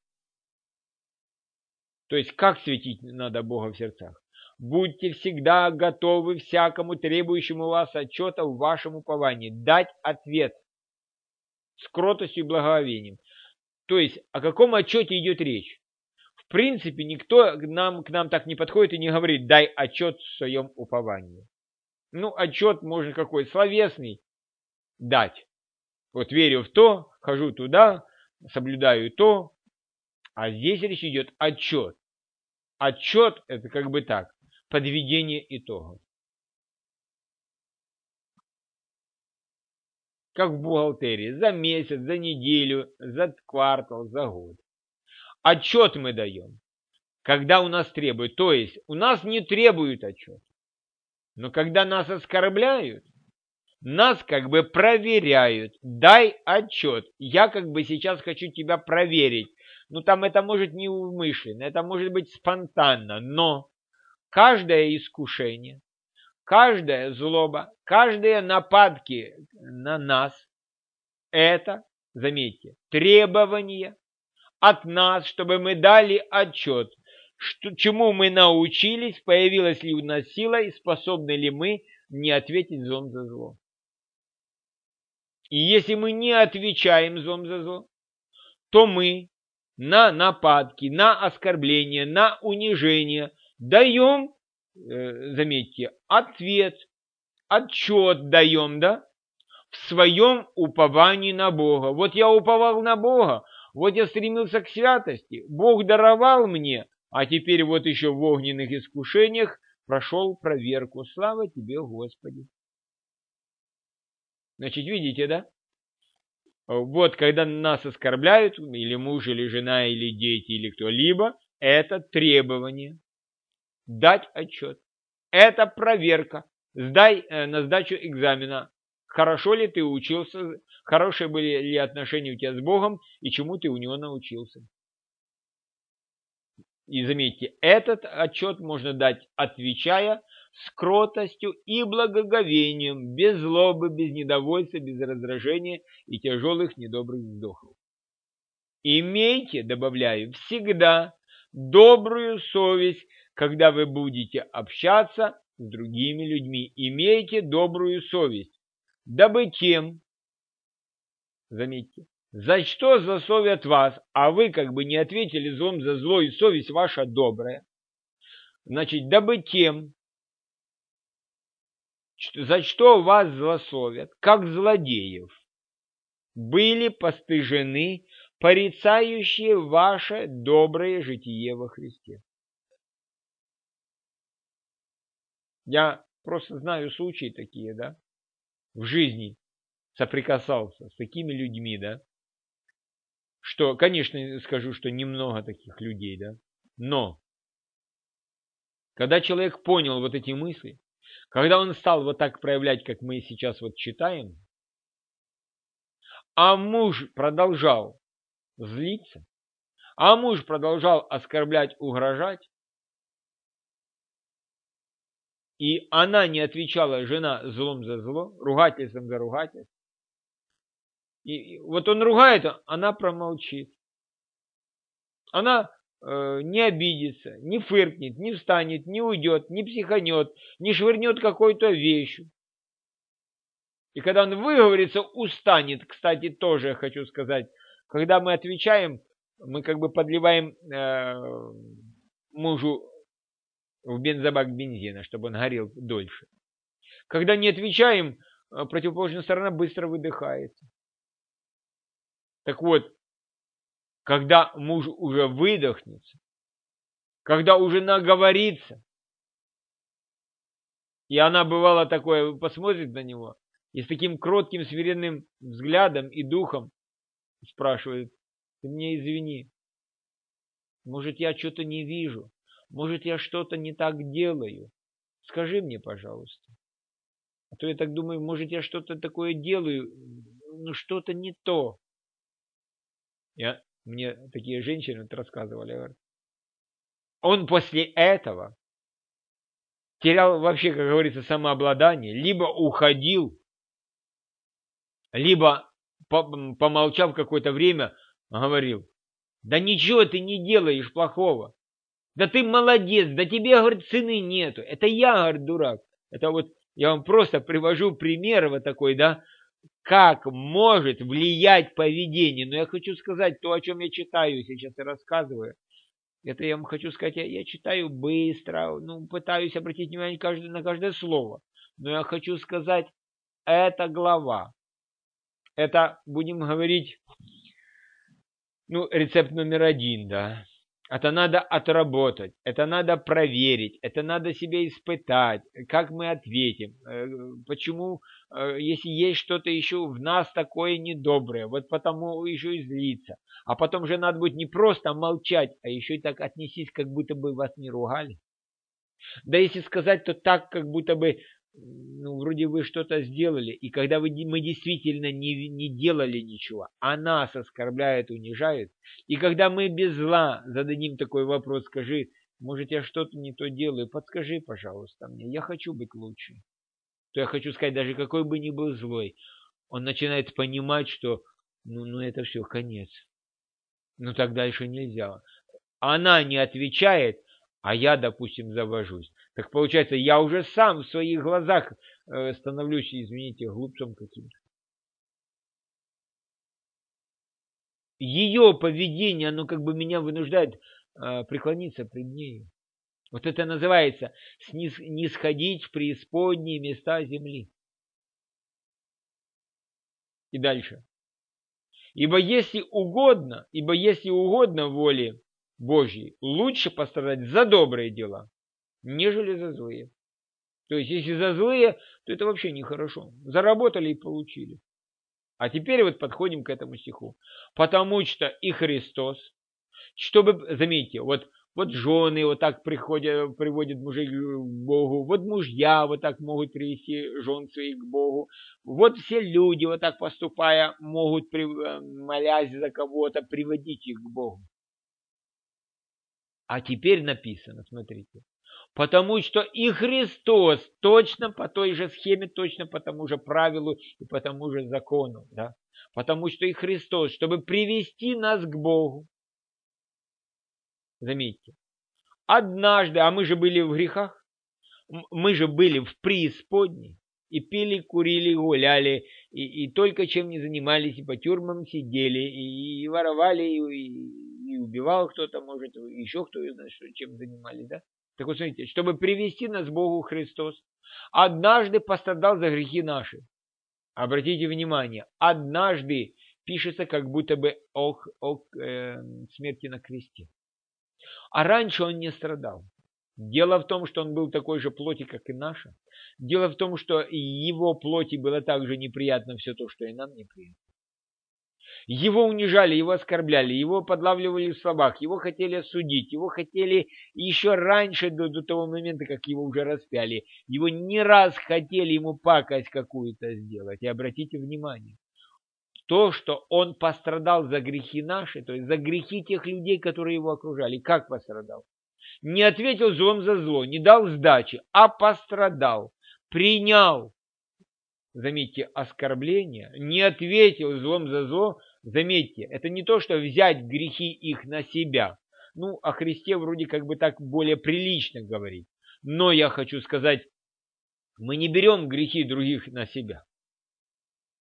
То есть, как светить надо Бога в сердцах? Будьте всегда готовы всякому требующему у вас отчета в вашем уповании. Дать ответ с кротостью и благоговением. То есть, о каком отчете идет речь? В принципе, никто к нам так не подходит и не говорит, дай отчет в своем уповании. Ну, отчет можно какой? Словесный дать. Вот верю в то, хожу туда, соблюдаю то. А здесь речь идет отчет. Отчет – это как бы так, подведение итогов. Как в бухгалтерии, за месяц, за неделю, за квартал, за год. Отчет мы даем, когда у нас требуют. То есть у нас не требуют отчет. Но когда нас оскорбляют, нас как бы проверяют. Дай отчет. Я как бы сейчас хочу тебя проверить. Ну там это может не умышленно, это может быть спонтанно. Но каждое искушение, каждая злоба, каждые нападки на нас – это, заметьте, требование от нас, чтобы мы дали отчет, чему мы научились, появилась ли у нас сила и способны ли мы не ответить злом за зло. И если мы не отвечаем злом за зло, то мы на нападки, на оскорбления, на унижение даем, заметьте, ответ, отчет даем, да, в своем уповании на Бога. Вот я уповал на Бога, вот я стремился к святости, Бог даровал мне, а теперь вот еще в огненных искушениях прошел проверку. Слава тебе, Господи. Значит, видите, да? Вот, когда нас оскорбляют, или муж, или жена, или дети, или кто-либо, это требование. Дать отчет. Это проверка. Сдай на сдачу экзамена. Хорошо ли ты учился, хорошие были ли отношения у тебя с Богом, и чему ты у него научился. И заметьте, этот отчет можно дать, отвечая с кротостью и благоговением, без злобы, без недовольства, без раздражения и тяжелых недобрых вздохов. Имейте, добавляю, всегда добрую совесть, когда вы будете общаться с другими людьми. Имейте добрую совесть, дабы тем, заметьте, за что злословят вас, а вы как бы не ответили злом за зло, и совесть ваша добрая, значит, дабы тем, за что вас злословят, как злодеев, были постыжены порицающие ваше доброе житие во Христе. Я просто знаю случаи такие, да, в жизни соприкасался с такими людьми, да, что, конечно, скажу, что немного таких людей, да, но когда человек понял вот эти мысли, когда он стал вот так проявлять, как мы сейчас вот читаем, а муж продолжал злиться, а муж продолжал оскорблять, угрожать, и она не отвечала, жена, злом за зло, ругательством за ругательство. И вот он ругает, она промолчит. Она не обидится, не фыркнет, не встанет, не уйдет, не психанет, не швырнет какой-то вещью. И когда он выговорится, устанет. Кстати, тоже хочу сказать, когда мы отвечаем, мы как бы подливаем мужу в бензобак бензина, чтобы он горел дольше. Когда не отвечаем, противоположная сторона быстро выдыхается. Так вот, когда муж уже выдохнется, когда уже наговорится, и она бывало такое, посмотрит на него, и с таким кротким, смиренным взглядом и духом спрашивает: ты мне извини, может, я что-то не вижу, может, я что-то не так делаю, скажи мне, пожалуйста. А то я так думаю, может, я что-то такое делаю, ну что-то не то. Мне такие женщины рассказывали, говорят, он после этого терял вообще, как говорится, самообладание, либо уходил, либо, помолчав какое-то время, говорил: да ничего ты не делаешь плохого, да ты молодец, да тебе, говорит, цены нету, это я, говорит, дурак. Это вот я вам просто привожу пример вот такой, да, как может влиять поведение. Но я хочу сказать то, о чем я читаю сейчас и рассказываю. Это я вам хочу сказать, я читаю быстро, ну, пытаюсь обратить внимание на каждое слово. Но я хочу сказать, эта глава, это, будем говорить, ну, рецепт номер 1, да. Это надо отработать, это надо проверить, это надо себя испытать, как мы ответим, почему, если есть что-то еще в нас такое недоброе, вот потому еще и злиться. А потом же надо будет не просто молчать, а еще и так отнестись, как будто бы вас не ругали. Да если сказать, то так, как будто бы, ну, вроде вы что-то сделали, и когда мы действительно не делали ничего, а нас оскорбляют, унижают, и когда мы без зла зададим такой вопрос: скажи, может, я что-то не то делаю, подскажи, пожалуйста, мне, я хочу быть лучше. То я хочу сказать, даже какой бы ни был злой, он начинает понимать, что ну это все, конец. Ну так дальше нельзя. Она не отвечает, а я, допустим, завожусь. Так получается, я уже сам в своих глазах становлюсь, извините, глупцом каким-то. Ее поведение, оно как бы меня вынуждает преклониться пред ней. Вот это называется нисходить в преисподние места земли. И дальше. Ибо если угодно воле Божьей, лучше пострадать за добрые дела, нежели за злые. То есть, если за злые, то это вообще нехорошо. Заработали и получили. А теперь вот подходим к этому стиху. Потому что и Христос, чтобы, заметьте, вот жены вот так приводят мужей к Богу, вот мужья вот так могут привести жен своих к Богу, вот все люди вот так поступая могут, молясь за кого-то, приводить их к Богу. А теперь написано, смотрите. Потому что и Христос точно по той же схеме, точно по тому же правилу и по тому же закону. Да? Потому что и Христос, чтобы привести нас к Богу, заметьте, однажды, а мы же были в грехах, мы же были в преисподней, и пили, курили, гуляли, и только чем не занимались, и по тюрьмам сидели, и воровали, и убивал кто-то, может, еще кто знает, чем занимались, да? Так вот, смотрите, чтобы привести нас к Богу Христос, однажды пострадал за грехи наши. Обратите внимание, однажды пишется как будто бы о смерти на кресте. А раньше он не страдал. Дело в том, что он был такой же плоти, как и наша. Дело в том, что его плоти было так же неприятно все то, что и нам неприятно. Его унижали, его оскорбляли, его подлавливали в словах, его хотели осудить, его хотели еще раньше, до того момента, как его уже распяли. Его не раз хотели ему пакость какую-то сделать. И обратите внимание, то, что он пострадал за грехи наши, то есть за грехи тех людей, которые его окружали. Как пострадал? Не ответил злом за зло, не дал сдачи, а пострадал, принял, заметьте, оскорбление, не ответил злом за зло. Заметьте, это не то, что взять грехи их на себя. Ну, о Христе вроде как бы так более прилично говорить. Но я хочу сказать, мы не берем грехи других на себя.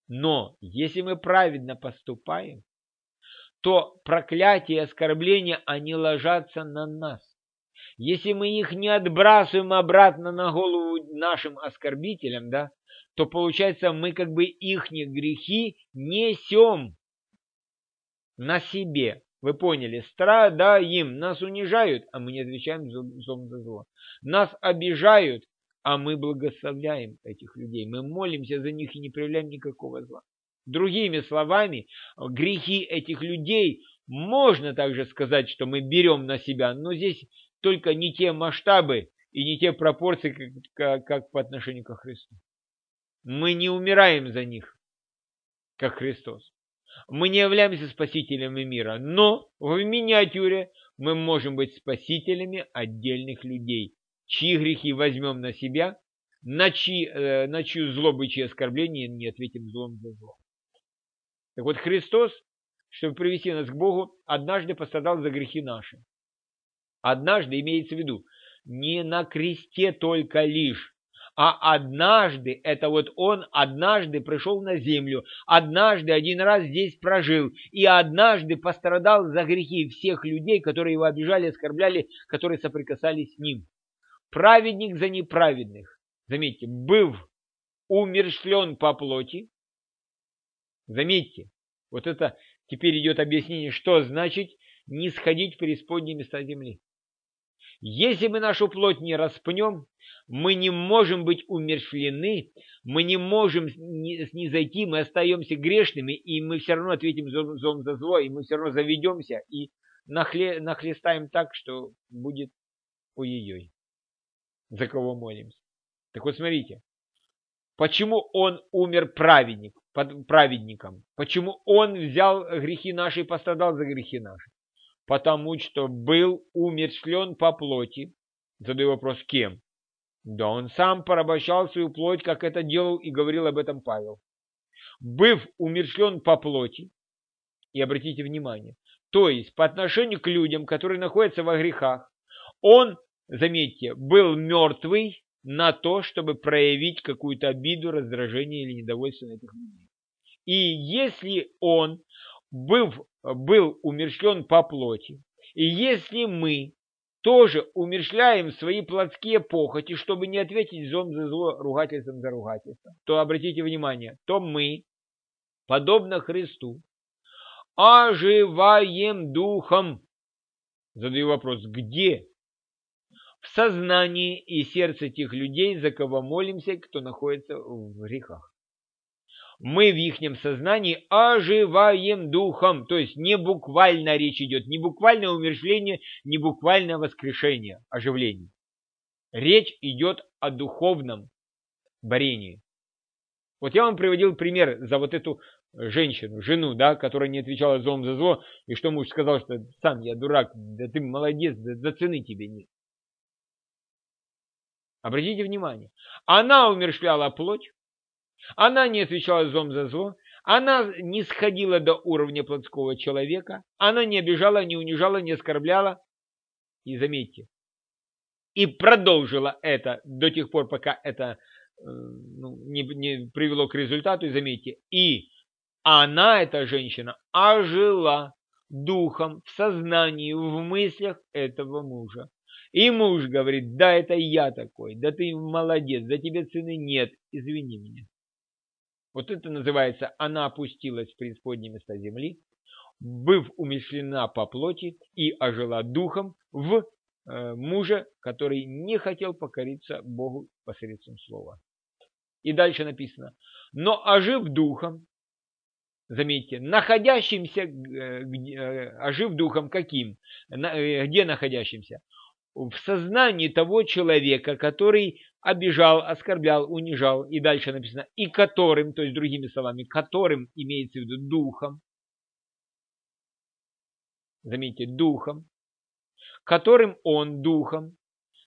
Но если мы праведно поступаем, то проклятие и оскорбления, они ложатся на нас. Если мы их не отбрасываем обратно на голову нашим оскорбителям, да, то получается мы как бы их грехи несем на себе. Вы поняли, страдаем, нас унижают, а мы не отвечаем злом за зло. Нас обижают, а мы благословляем этих людей. Мы молимся за них и не проявляем никакого зла. Другими словами, грехи этих людей можно также сказать, что мы берем на себя, но здесь только не те масштабы и не те пропорции, как по отношению ко Христу. Мы не умираем за них, как Христос. Мы не являемся спасителями мира, но в миниатюре мы можем быть спасителями отдельных людей, чьи грехи возьмем на себя, на чью злобу и чьи оскорбления не ответим злом за зло. Так вот, Христос, чтобы привести нас к Богу, однажды пострадал за грехи наши. Однажды имеется в виду не на кресте только лишь, а однажды, это вот он однажды пришел на землю, однажды один раз здесь прожил, и однажды пострадал за грехи всех людей, которые его обижали, оскорбляли, которые соприкасались с ним. Праведник за неправедных, заметьте, быв умерщвлен по плоти. Заметьте, вот это теперь идет объяснение, что значит не сходить в преисподние места земли. Если мы нашу плоть не распнем, мы не можем быть умерщвлены, мы не можем снизойти, мы остаемся грешными, и мы все равно ответим злом за зло, и мы все равно заведемся и нахлестаем так, что будет ой-ой-ой, за кого молимся. Так вот смотрите, почему он умер праведником? Почему он взял грехи наши и пострадал за грехи наши? Потому что был умерщвлен по плоти. Задаю вопрос, кем? Да он сам порабощал свою плоть, как это делал и говорил об этом Павел. Быв умерщвлен по плоти, и обратите внимание, то есть по отношению к людям, которые находятся во грехах, он, заметьте, был мертвый на то, чтобы проявить какую-то обиду, раздражение или недовольство на этих людей. И если он был умерщвлен по плоти, и если мы тоже умерщвляем свои плотские похоти, чтобы не ответить злом за зло, ругательством за ругательство, то обратите внимание, то мы, подобно Христу, оживаем духом. Задаю вопрос, где? В сознании и сердце тех людей, за кого молимся, кто находится в грехах. Мы в ихнем сознании оживаем духом, то есть не буквально речь идет, не буквальное умерщвление, не буквальное воскрешение, оживление. Речь идет о духовном борении. Вот я вам приводил пример за вот эту женщину, жену, да, которая не отвечала злом за зло, и что муж сказал, что сам я дурак, да ты молодец, да цены тебе нет. Обратите внимание, она умерщвляла плоть, она не отвечала злом за зло, она не сходила до уровня плотского человека, она не обижала, не унижала, не оскорбляла. И заметьте, и продолжила это до тех пор, пока это не привело к результату. И заметьте, и она, эта женщина, ожила духом, в сознании, в мыслях этого мужа. И муж говорит, да, это я такой, да ты молодец, за тебе цены нет, извини меня. Вот это называется, она опустилась в преисподние места земли, быв умерщвлена по плоти и ожила духом в мужа, который не хотел покориться Богу посредством слова. И дальше написано, но ожив духом, заметьте, находящимся, ожив духом каким? Где находящимся? В сознании того человека, который обижал, оскорблял, унижал, и дальше написано, и которым, то есть другими словами, которым имеется в виду духом, заметьте, духом, которым он духом,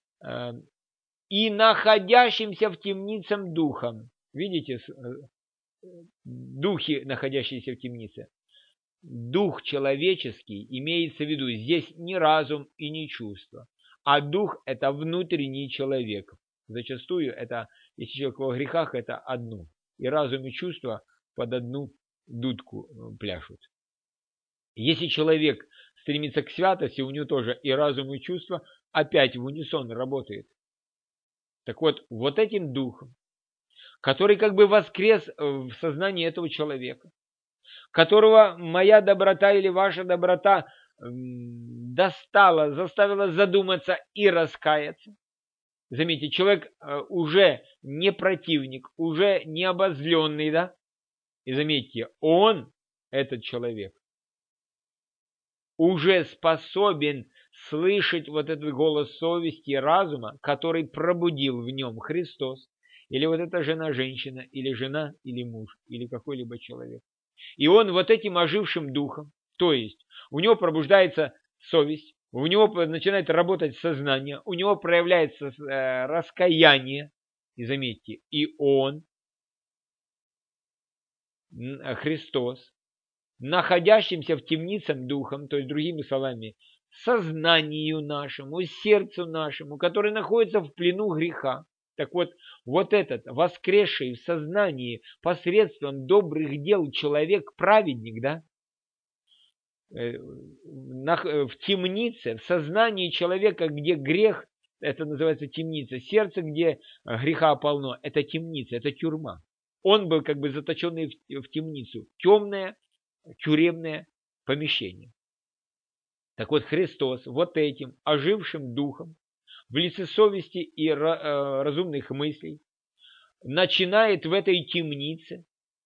и находящимся в темницам духом. Видите, духи, находящиеся в темнице. Дух человеческий имеется в виду здесь не разум и не чувство, а дух – это внутренний человек. Зачастую это, если человек во грехах, это одно. И разум и чувство под одну дудку пляшут. Если человек стремится к святости, у него тоже и разум, и чувство опять в унисон работает. Так вот, вот этим духом, который как бы воскрес в сознании этого человека, которого моя доброта или ваша доброта достала, заставила задуматься и раскаяться. Заметьте, человек уже не противник, уже не обозленный, да? И заметьте, он, этот человек, уже способен слышать вот этот голос совести и разума, который пробудил в нем Христос, или вот эта жена-женщина, или жена, или муж, или какой-либо человек. И он вот этим ожившим духом, то есть у него пробуждается совесть, у него начинает работать сознание, у него проявляется раскаяние, и заметьте, и он, Христос, находящимся в темнице духом, то есть другими словами, сознанию нашему, сердцу нашему, который находится в плену греха. Так вот, вот этот воскресший в сознании посредством добрых дел человек, праведник, да, в темнице, в сознании человека, где грех, это называется темница, сердце, где греха полно, это темница, это тюрьма. Он был как бы заточенный в темницу, темное, тюремное помещение. Так вот, Христос вот этим ожившим духом в лице совести и разумных мыслей начинает в этой темнице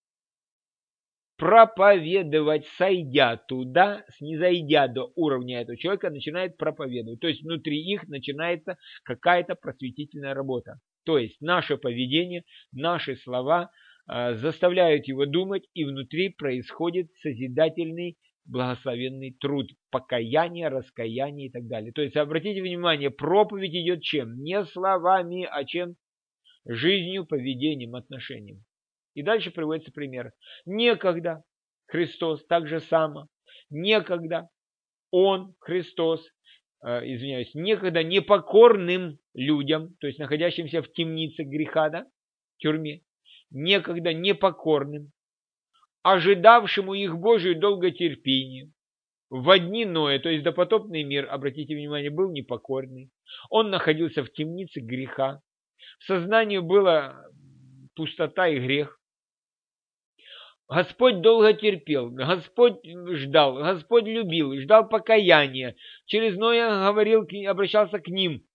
проповедовать, сойдя туда, снизойдя до уровня этого человека, начинает проповедовать. То есть внутри их начинается какая-то просветительная работа. То есть наше поведение, наши слова заставляют его думать, и внутри происходит созидательный, благословенный труд, покаяние, раскаяние и так далее. То есть обратите внимание, проповедь идет чем? Не словами, а чем? Жизнью, поведением, отношением. И дальше приводится пример. Некогда Христос так же само, некогда Он, Христос, некогда непокорным людям, то есть находящимся в темнице греха, да, в тюрьме, некогда непокорным, ожидавшему их Божию долготерпению, в дни Ноя, то есть допотопный мир, обратите внимание, был непокорный, он находился в темнице греха, в сознании была пустота и грех. Господь долго терпел, Господь ждал, Господь любил, ждал покаяния. Через Ноя говорил, обращался к ним.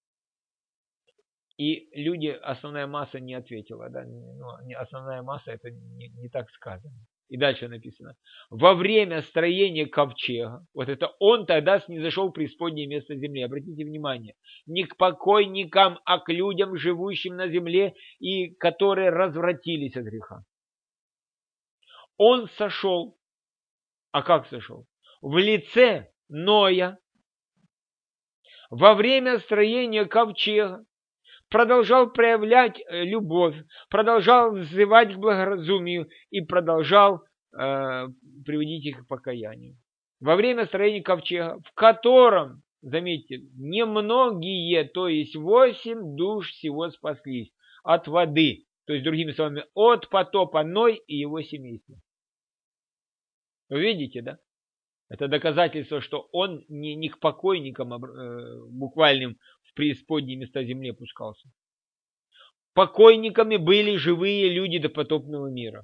И люди, основная масса не ответила. Да? Основная масса, это не так сказано. И дальше написано. Во время строения ковчега, вот это он тогда снизошел в преисподнее место земли. Обратите внимание. Не к покойникам, а к людям, живущим на земле, и которые развратились от греха. Он сошел. А как сошел? В лице Ноя. Во время строения ковчега продолжал проявлять любовь, продолжал взывать к благоразумию и продолжал приводить их к покаянию. Во время строения ковчега, в котором, заметьте, немногие, то есть 8 душ всего спаслись от воды, то есть, другими словами, от потопа Ной и его семейства. Вы видите, да? Это доказательство, что он не к покойникам буквальным в преисподние места земли опускался. Покойниками были живые люди допотопного мира.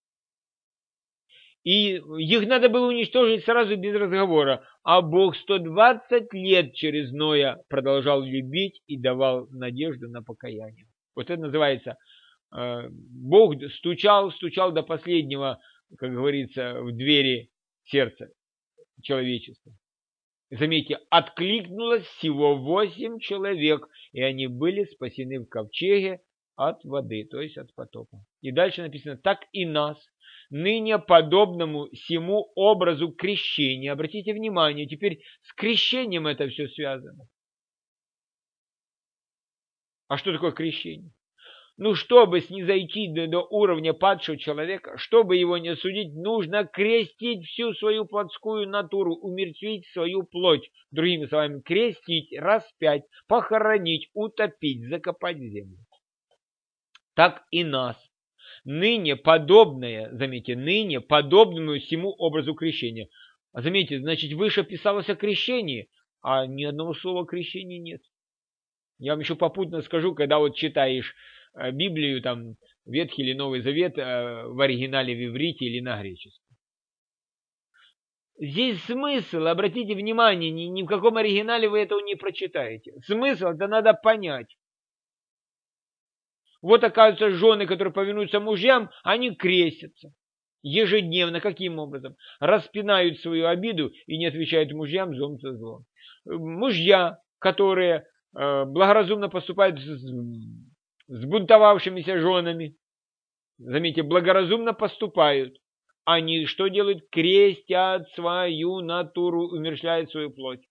И их надо было уничтожить сразу без разговора. А Бог 120 лет через Ноя продолжал любить и давал надежду на покаяние. Вот это называется, Бог стучал до последнего, как говорится, в двери сердца человечества. Заметьте, откликнулось всего 8 человек, и они были спасены в ковчеге от воды, то есть от потопа. И дальше написано, так и нас, ныне подобному сему образу крещения. Обратите внимание, теперь с крещением это все связано. А что такое крещение? Ну, чтобы снизойти до уровня падшего человека, чтобы его не судить, нужно крестить всю свою плотскую натуру, умертвить свою плоть. Другими словами, крестить, распять, похоронить, утопить, закопать в землю. Так и нас. ныне подобное, заметьте, ныне подобному всему образу крещения. А заметьте, значит, выше писалось о крещении, а ни одного слова о крещении нет. Я вам еще попутно скажу, когда вот читаешь Библию, там, Ветхий или Новый Завет, в оригинале в иврите или на греческом. Здесь смысл, обратите внимание, ни в каком оригинале вы этого не прочитаете. Смысл это надо понять. Вот оказывается, жены, которые повинуются мужьям, они крестятся. Ежедневно. Каким образом? Распинают свою обиду и не отвечают мужьям злом за злом. Мужья, которые благоразумно поступают с бунтовавшимися женами, заметьте, благоразумно поступают. Они что делают? Крестят свою натуру, умерщвляют свою плоть.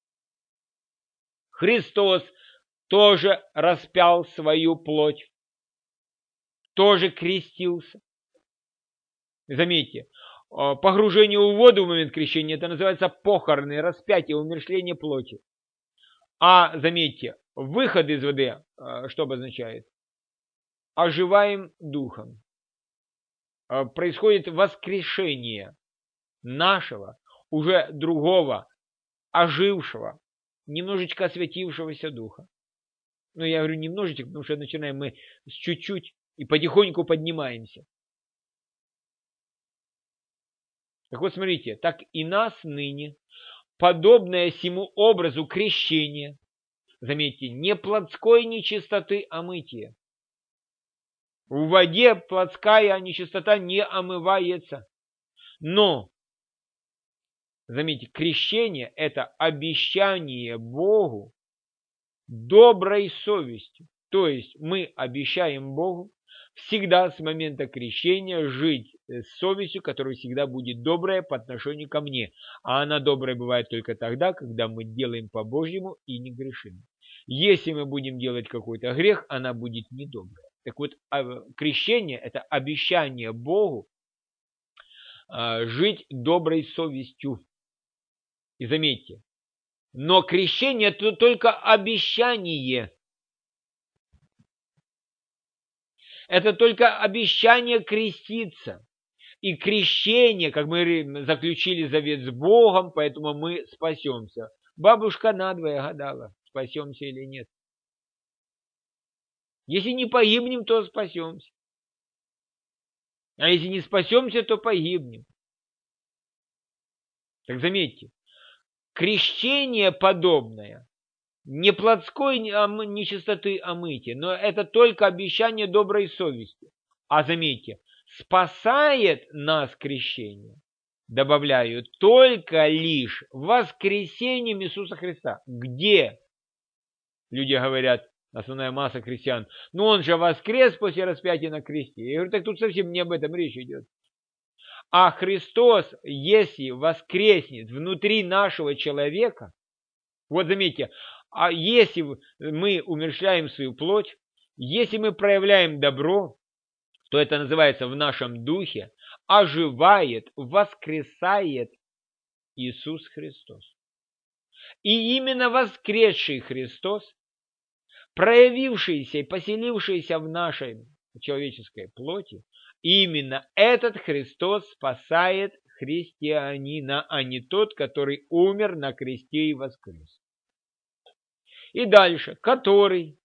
Христос тоже распял свою плоть. Тоже крестился. Заметьте, погружение в воду в момент крещения, это называется похороны, распятие, умерщвление плоти. А, заметьте, выход из воды, что обозначает? Оживаем духом. Происходит воскрешение нашего, уже другого, ожившего, немножечко осветившегося духа. Но я говорю немножечко, потому что начинаем мы с чуть-чуть и потихоньку поднимаемся. Так вот, смотрите, так и нас ныне, подобное сему образу крещения, заметьте, не плотской нечистоты омытия. В воде плотская нечистота не омывается. Но, заметьте, крещение – это обещание Богу доброй совестью. То есть мы обещаем Богу всегда с момента крещения жить с совестью, которая всегда будет добрая по отношению ко мне. А она добрая бывает только тогда, когда мы делаем по-божьему и не грешим. Если мы будем делать какой-то грех, она будет недобрая. Так вот, крещение – это обещание Богу жить доброй совестью. И заметьте, но крещение – это только обещание. Это только обещание креститься. И крещение, как мы заключили завет с Богом, поэтому мы спасемся. Бабушка надвое гадала, спасемся или нет. Если не погибнем, то спасемся. А если не спасемся, то погибнем. Так заметьте, крещение подобное, не плотской нечистоты омытия, но это только обещание доброй совести. А заметьте, спасает нас крещение, добавляю, только лишь воскресением Иисуса Христа. Где? Люди говорят, основная масса христиан, ну он же воскрес после распятия на кресте. Я говорю, так тут совсем не об этом речь идет. А Христос, если воскреснет внутри нашего человека, вот заметьте, а если мы умерщвляем свою плоть, если мы проявляем добро, то это называется в нашем духе, оживает, воскресает Иисус Христос. И именно воскресший Христос, проявившийся и поселившийся в нашей человеческой плоти, именно этот Христос спасает христианина, а не тот, который умер на кресте и воскрес. И дальше, который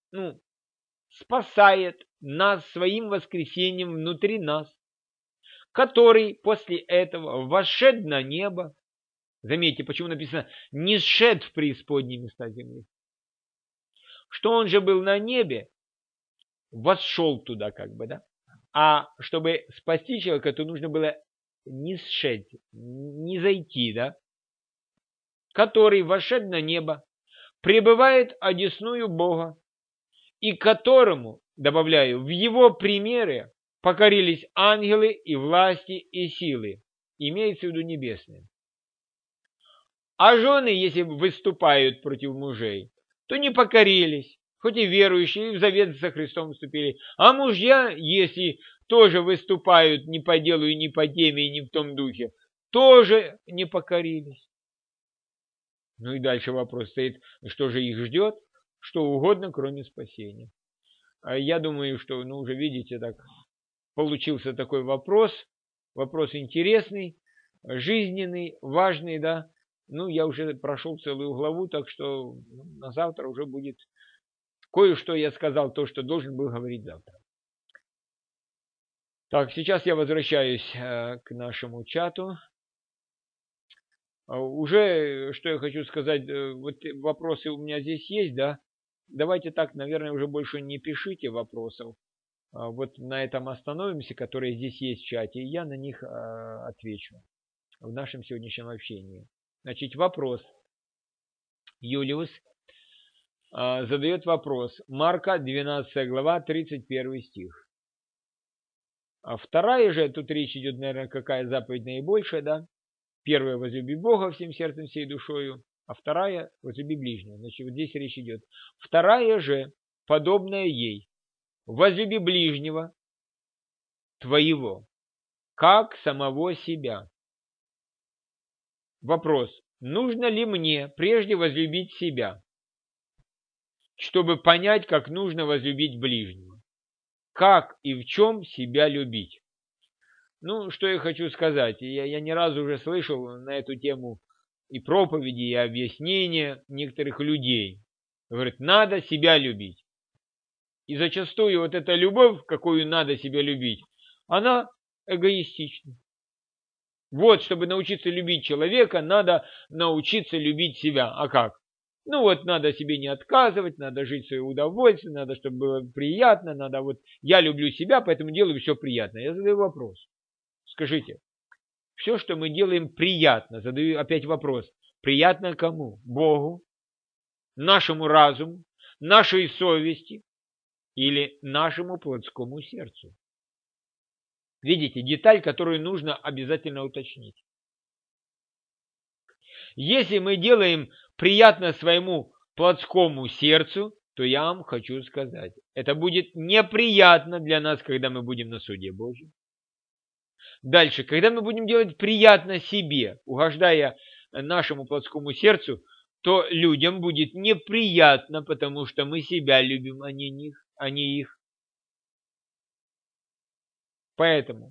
спасает нас своим воскресением внутри нас, который после этого вошед на небо. Заметьте, почему написано «не сшед в преисподние места земли». Что он же был на небе, вошел туда как бы, да? А чтобы спасти человека, то нужно было не сшед, не зайти, да? Который вошед на небо, пребывает одесную Бога, и которому, добавляю, в его примере покорились ангелы и власти и силы, имеется в виду небесные. А жены, если выступают против мужей, то не покорились, хоть и верующие, и в завет со Христом вступили. А мужья, если тоже выступают не по делу и не по теме, и не в том духе, тоже не покорились. Ну и дальше вопрос стоит, что же их ждет? Что угодно, кроме спасения. А я думаю, что, уже видите, так получился такой вопрос. Вопрос интересный, жизненный, важный, да. Ну, я уже прошел целую главу, так что на завтра уже будет кое-что я сказал, то, что должен был говорить завтра. Так, сейчас я возвращаюсь к нашему чату. Уже, что я хочу сказать, вот вопросы у меня здесь есть, да. Давайте так, наверное, уже больше не пишите вопросов. Вот на этом остановимся, которые здесь есть в чате, и я на них отвечу в нашем сегодняшнем общении. Значит, вопрос. Юлиус задает вопрос. Марка, 12 глава, 31 стих. А вторая же, тут речь идет, наверное, какая заповедь наибольшая, да? Первая – возлюби Бога всем сердцем, всей душою, а вторая – возлюби ближнего. Значит, вот здесь речь идет. Вторая же, подобная ей, возлюби ближнего твоего, как самого себя. Вопрос. Нужно ли мне прежде возлюбить себя, чтобы понять, как нужно возлюбить ближнего? Как и в чем себя любить? Ну, что я хочу сказать. Я не раз уже слышал на эту тему и проповеди, и объяснения некоторых людей. Говорят, надо себя любить. И зачастую вот эта любовь, какую надо себя любить, она эгоистична. Вот, чтобы научиться любить человека, надо научиться любить себя. А как? Ну вот, надо себе не отказывать, надо жить в свое удовольствие, надо, чтобы было приятно, надо вот, я люблю себя, поэтому делаю все приятно. Я задаю вопрос. Скажите, все, что мы делаем, приятно. Задаю опять вопрос. Приятно кому? Богу, нашему разуму, нашей совести или нашему плотскому сердцу? Видите, деталь, которую нужно обязательно уточнить. Если мы делаем приятно своему плотскому сердцу, то я вам хочу сказать, это будет неприятно для нас, когда мы будем на суде Божьем. Дальше, когда мы будем делать приятно себе, угождая нашему плотскому сердцу, то людям будет неприятно, потому что мы себя любим, а не их. Поэтому,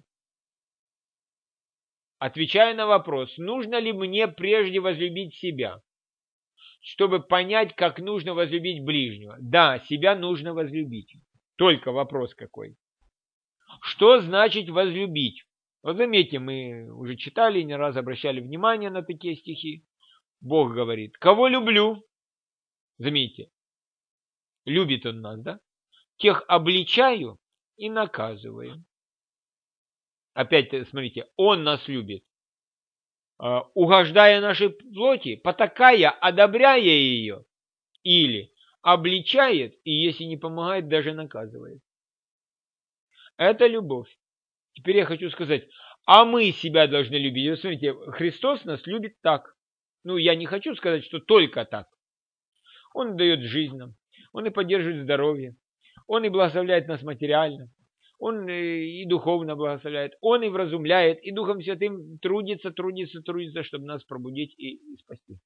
отвечая на вопрос, нужно ли мне прежде возлюбить себя, чтобы понять, как нужно возлюбить ближнего. Да, себя нужно возлюбить. Только вопрос какой. Что значит возлюбить? Вот заметьте, мы уже читали, не раз обращали внимание на такие стихи. Бог говорит, кого люблю, заметьте, любит Он нас, да? Тех обличаю и наказываю. Опять, смотрите, Он нас любит. Угождая нашей плоти, потакая, одобряя ее, или обличает, и если не помогает, даже наказывает. Это любовь. Теперь я хочу сказать, а мы себя должны любить. Вот смотрите, Христос нас любит так. Ну, я не хочу сказать, что только так. Он дает жизнь нам, Он и поддерживает здоровье, Он и благословляет нас материально, Он и духовно благословляет, Он и вразумляет, и Духом Святым трудится, чтобы нас пробудить и спасти.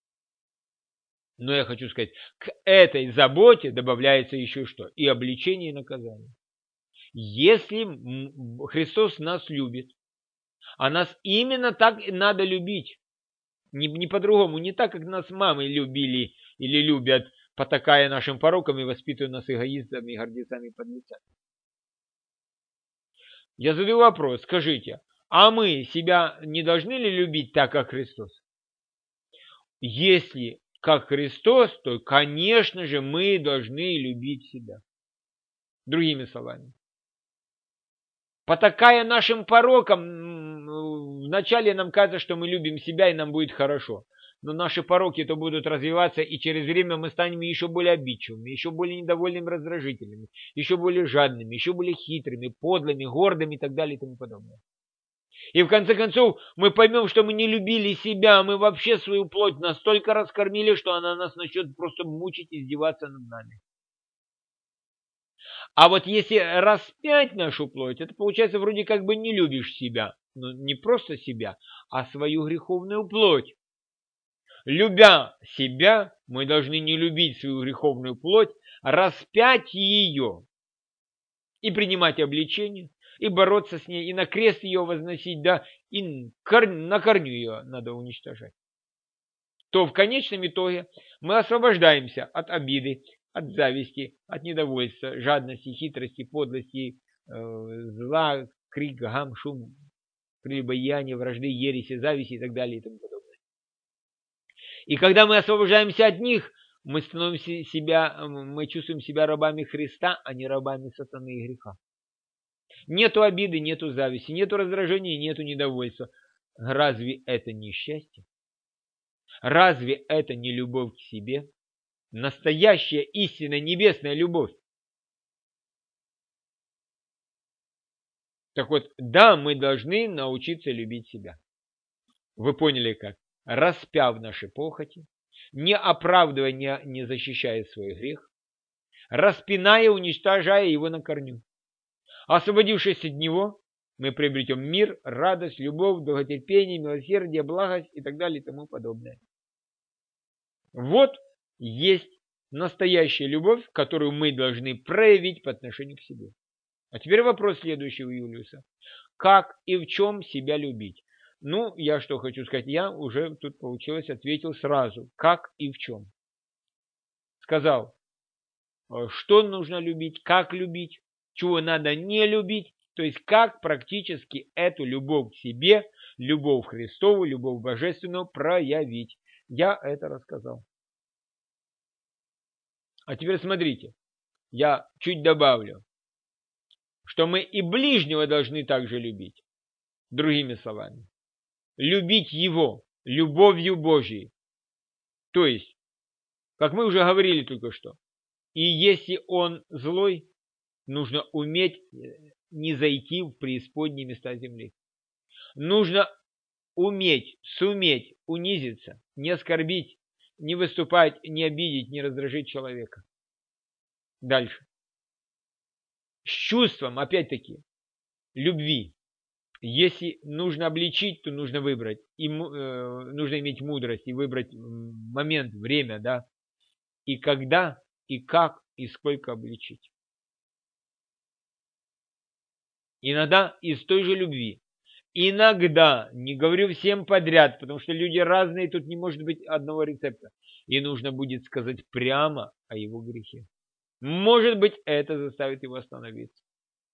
Но я хочу сказать, к этой заботе добавляется еще что? И обличение, и наказание. Если Христос нас любит, а нас именно так и надо любить, не по-другому, не так, как нас мамы любили или любят, потакая нашим порокам и воспитывая нас эгоистами, гордецами и подлецами. Я задаю вопрос, скажите, а мы себя не должны ли любить так, как Христос? Если как Христос, то, конечно же, мы должны любить себя. Другими словами. Потакая нашим порокам, вначале нам кажется, что мы любим себя и нам будет хорошо. Но наши пороки-то будут развиваться, и через время мы станем еще более обидчивыми, еще более недовольными, раздражительными, еще более жадными, еще более хитрыми, подлыми, гордыми и так далее и тому подобное. И в конце концов мы поймем, что мы не любили себя, мы вообще свою плоть настолько раскормили, что она нас начнет просто мучить, издеваться над нами. А вот если распять нашу плоть, это получается вроде как бы не любишь себя. Но не просто себя, а свою греховную плоть. Любя себя, мы должны не любить свою греховную плоть, распять ее и принимать обличение, и бороться с ней, и на крест ее возносить, да, и на корню ее надо уничтожать. То в конечном итоге мы освобождаемся от обиды, от зависти, от недовольства, жадности, хитрости, подлости, зла, крик, гам, шум, прелюбодеяния, вражды, ереси, зависти и так далее и тому подобное. И когда мы освобождаемся от них, мы чувствуем себя рабами Христа, а не рабами сатаны и греха. Нету обиды, нету зависти, нету раздражения, нету недовольства. Разве это не счастье? Разве это не любовь к себе? Настоящая, истинная, небесная любовь. Так вот, да, мы должны научиться любить себя. Вы поняли как? Распяв наши похоти, не оправдывая, не защищая свой грех, распиная, уничтожая его на корню. Освободившись от него, мы приобретем мир, радость, любовь, долготерпение, милосердие, благость и так далее и тому подобное. Вот есть настоящая любовь, которую мы должны проявить по отношению к себе. А теперь вопрос следующий у Юлиуса. Как и в чем себя любить? Ну, я что хочу сказать, я уже тут получилось ответил сразу. Как и в чем. Сказал, что нужно любить, как любить, чего надо не любить, то есть как практически эту любовь к себе, любовь Христову, любовь божественную проявить. Я это рассказал. А теперь смотрите, я чуть добавлю, что мы и ближнего должны также любить. Другими словами, любить его любовью Божией. То есть, как мы уже говорили только что, и если он злой, нужно уметь не зайти в преисподние места земли. Нужно уметь, суметь унизиться, не оскорбить, не выступать, не обидеть, не раздражить человека. Дальше. С чувством, опять-таки, любви. Если нужно обличить, то нужно выбрать. И нужно иметь мудрость и выбрать момент, время, да. И когда, и как, и сколько обличить. Иногда из той же любви. Иногда, не говорю всем подряд, потому что люди разные, тут не может быть одного рецепта. И нужно будет сказать прямо о его грехе. Может быть, это заставит его остановиться.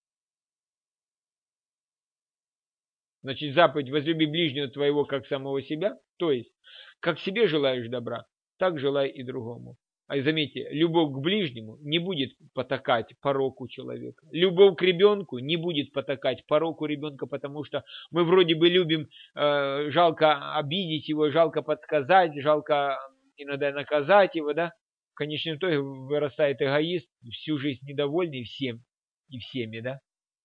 Значит, заповедь «возлюби ближнего твоего, как самого себя», то есть, как себе желаешь добра, так желай и другому. А заметьте, любовь к ближнему не будет потакать пороку человека. Любовь к ребенку не будет потакать пороку ребенка, потому что мы вроде бы любим, жалко обидеть его, жалко подсказать, жалко иногда наказать его, да. В конечном итоге вырастает эгоист, всю жизнь недовольный всем и всеми, да.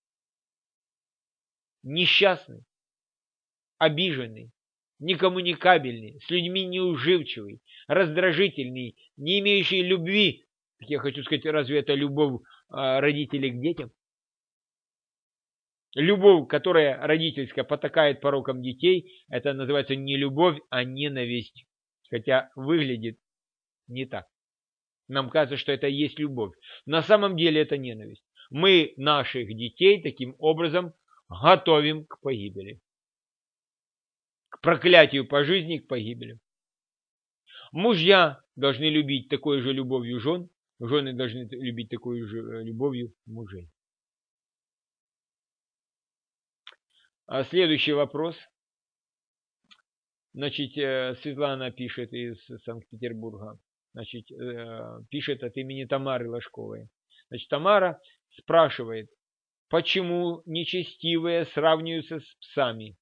Несчастный, обиженный, некоммуникабельный, с людьми неуживчивый, раздражительный, не имеющий любви. Я хочу сказать, разве это любовь родителей к детям? Любовь, которая родительская, потакает порокам детей, это называется не любовь, а ненависть. Хотя выглядит не так. Нам кажется, что это и есть любовь. На самом деле это ненависть. Мы наших детей таким образом готовим к погибели. К проклятию по жизни, к погибели. Мужья должны любить такой же любовью жен, жены должны любить такой же любовью мужей. Следующий вопрос. Значит, Светлана пишет из Санкт-Петербурга. Значит, пишет от имени Тамары Ложковой. Значит, Тамара спрашивает, почему нечестивые сравниваются с псами?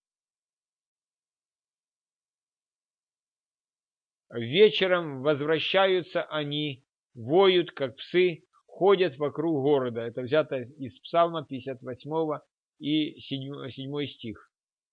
Вечером возвращаются они, воют, как псы, ходят вокруг города. Это взято из Псалма 58 и 7 стих.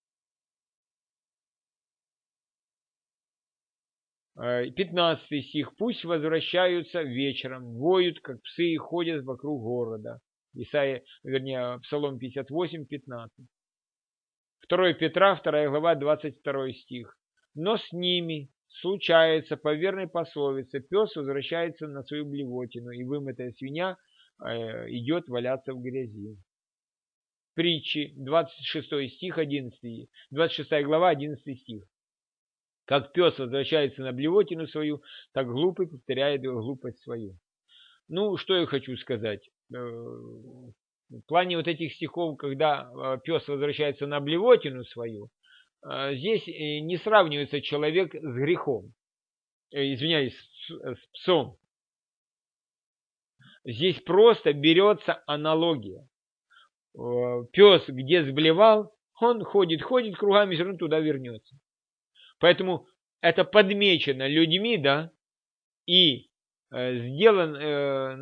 15 стих. Пусть возвращаются вечером, воют, как псы, и ходят вокруг города. Псалом 58, 15. 2 Петра, 2 глава, 22 стих. Но с ними случается по верной пословице, пес возвращается на свою блевотину, и вымытая свинья идет валяться в грязи. притчи, 26 стих, 11, 26 глава, 11 стих. Как пес возвращается на блевотину свою, так глупый повторяет его глупость свою. Ну, что я хочу сказать. В плане вот этих стихов, когда пес возвращается на блевотину свою, здесь не сравнивается человек с грехом. Извиняюсь, с псом. Здесь просто берется аналогия. Пес где сблевал, он ходит кругами, все равно туда вернется. Поэтому это подмечено людьми, да, и сделан,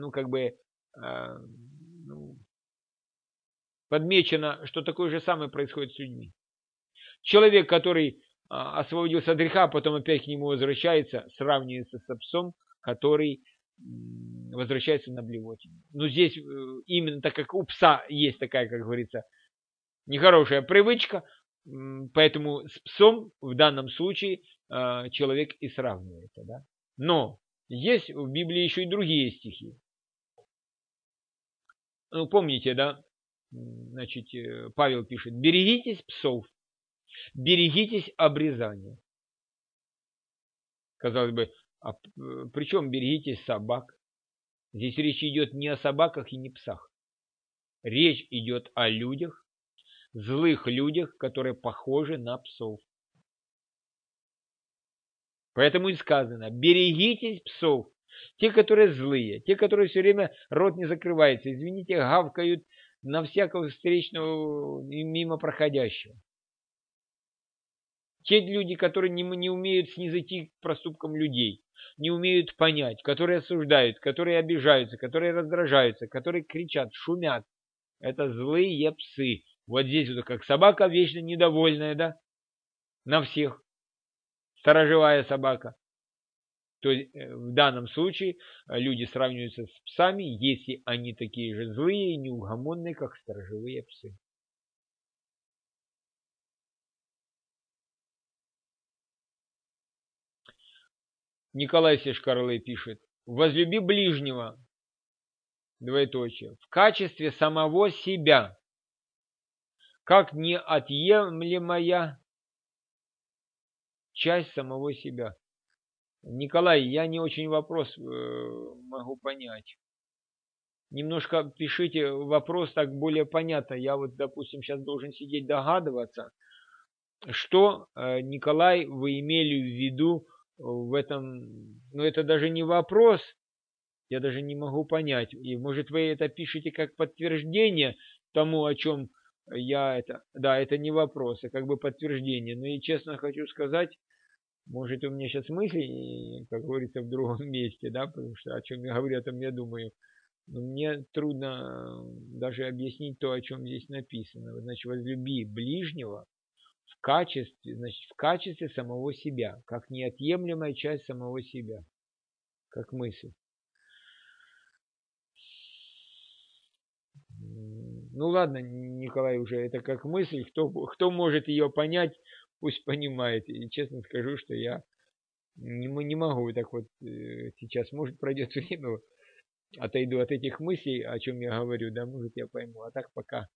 подмечено, что такое же самое происходит с людьми. Человек, который освободился от греха, а потом опять к нему возвращается, сравнивается с псом, который возвращается на блевотину. Но здесь именно так как у пса есть такая, как говорится, нехорошая привычка, поэтому с псом в данном случае человек и сравнивается. Да? Но есть в Библии еще и другие стихи. Ну, помните, да? Значит, Павел пишет: берегитесь псов, берегитесь обрезания. Казалось бы, а причем берегитесь собак? Здесь речь идет не о собаках и не псах. Речь идет о людях, злых людях, которые похожи на псов. Поэтому и сказано: берегитесь псов. Те, которые злые, те, которые все время рот не закрывается, извините, гавкают на всякого встречного и мимо проходящего. Те люди, которые не умеют снизойти к проступкам людей, не умеют понять, которые осуждают, которые обижаются, которые раздражаются, которые кричат, шумят. Это злые псы. Вот здесь вот как собака вечно недовольная, да, на всех, сторожевая собака. То есть в данном случае люди сравниваются с псами, если они такие же злые и неугомонные, как сторожевые псы. Николай Сешкарлы пишет: возлюби ближнего, двоеточие, в качестве самого себя, как неотъемлемая часть самого себя. Николай, я не очень вопрос могу понять. Немножко пишите вопрос так более понятно. Я вот, допустим, сейчас должен сидеть догадываться, что, Николай, вы имели в виду в этом. Ну, это даже не вопрос, я даже не могу понять. И, может, вы это пишете как подтверждение тому, о чем я это. Да, это не вопрос, а как бы подтверждение. Но и честно хочу сказать, может, у меня сейчас мысли, как говорится, в другом месте, да, потому что о чем я говорю, о том я думаю. Но мне трудно даже объяснить то, о чем здесь написано. Значит, возлюби ближнего в качестве, значит, в качестве самого себя, как неотъемлемая часть самого себя, как мысль. Ну ладно, Николай, уже это как мысль, кто может ее понять, пусть понимает. И честно скажу, что я не могу так вот сейчас, может, пройдет время, отойду от этих мыслей, о чем я говорю, да, может, я пойму. А так пока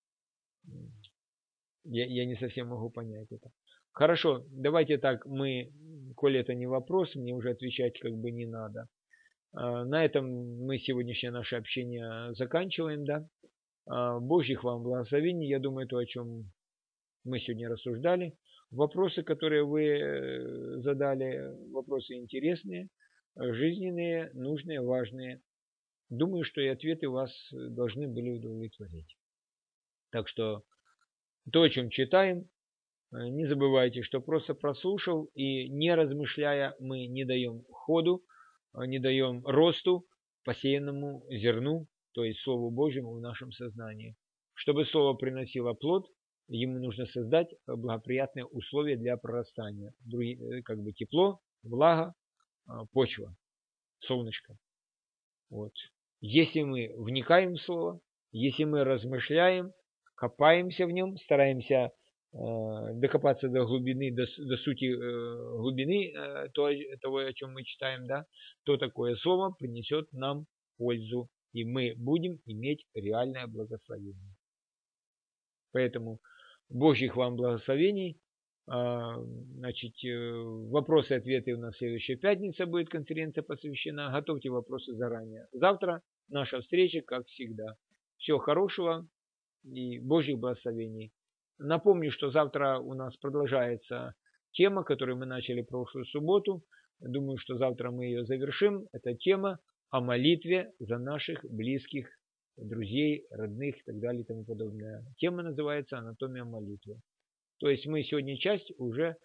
я не совсем могу понять это. Хорошо, давайте так, коли это не вопрос, мне уже отвечать как бы не надо. На этом мы сегодняшнее наше общение заканчиваем, да. Божьих вам благословений. Я думаю, то, о чем мы сегодня рассуждали. Вопросы, которые вы задали, вопросы интересные, жизненные, нужные, важные. Думаю, что и ответы вас должны были удовлетворить. Так что то, о чем читаем, не забывайте, что просто прослушал и не размышляя, мы не даем ходу, не даем росту посеянному зерну, то есть Слову Божьему в нашем сознании. Чтобы Слово приносило плод, ему нужно создать благоприятные условия для прорастания. Как бы тепло, влага, почва, солнышко. Вот. Если мы вникаем в Слово, если мы размышляем, копаемся в нем, стараемся докопаться до глубины, до сути глубины того, о чем мы читаем, да, то такое слово принесет нам пользу, и мы будем иметь реальное благословение. Поэтому Божьих вам благословений. Значит, вопросы и ответы у нас в следующая пятница будет конференция посвящена. Готовьте вопросы заранее. Завтра наша встреча, как всегда. Всего хорошего и Божьих благословений. Напомню, что завтра у нас продолжается тема, которую мы начали прошлую субботу. Думаю, что завтра мы ее завершим. Это тема о молитве за наших близких, друзей, родных и так далее и тому подобное. Тема называется «Анатомия молитвы». То есть мы сегодня часть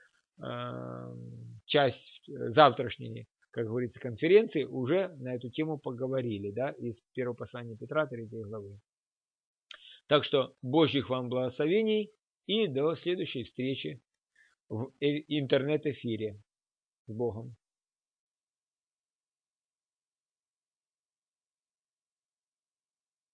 завтрашней, как говорится, конференции уже на эту тему поговорили, да, из первого послания Петра, 3 главы. Так что Божьих вам благословений и до следующей встречи в интернет-эфире. С Богом.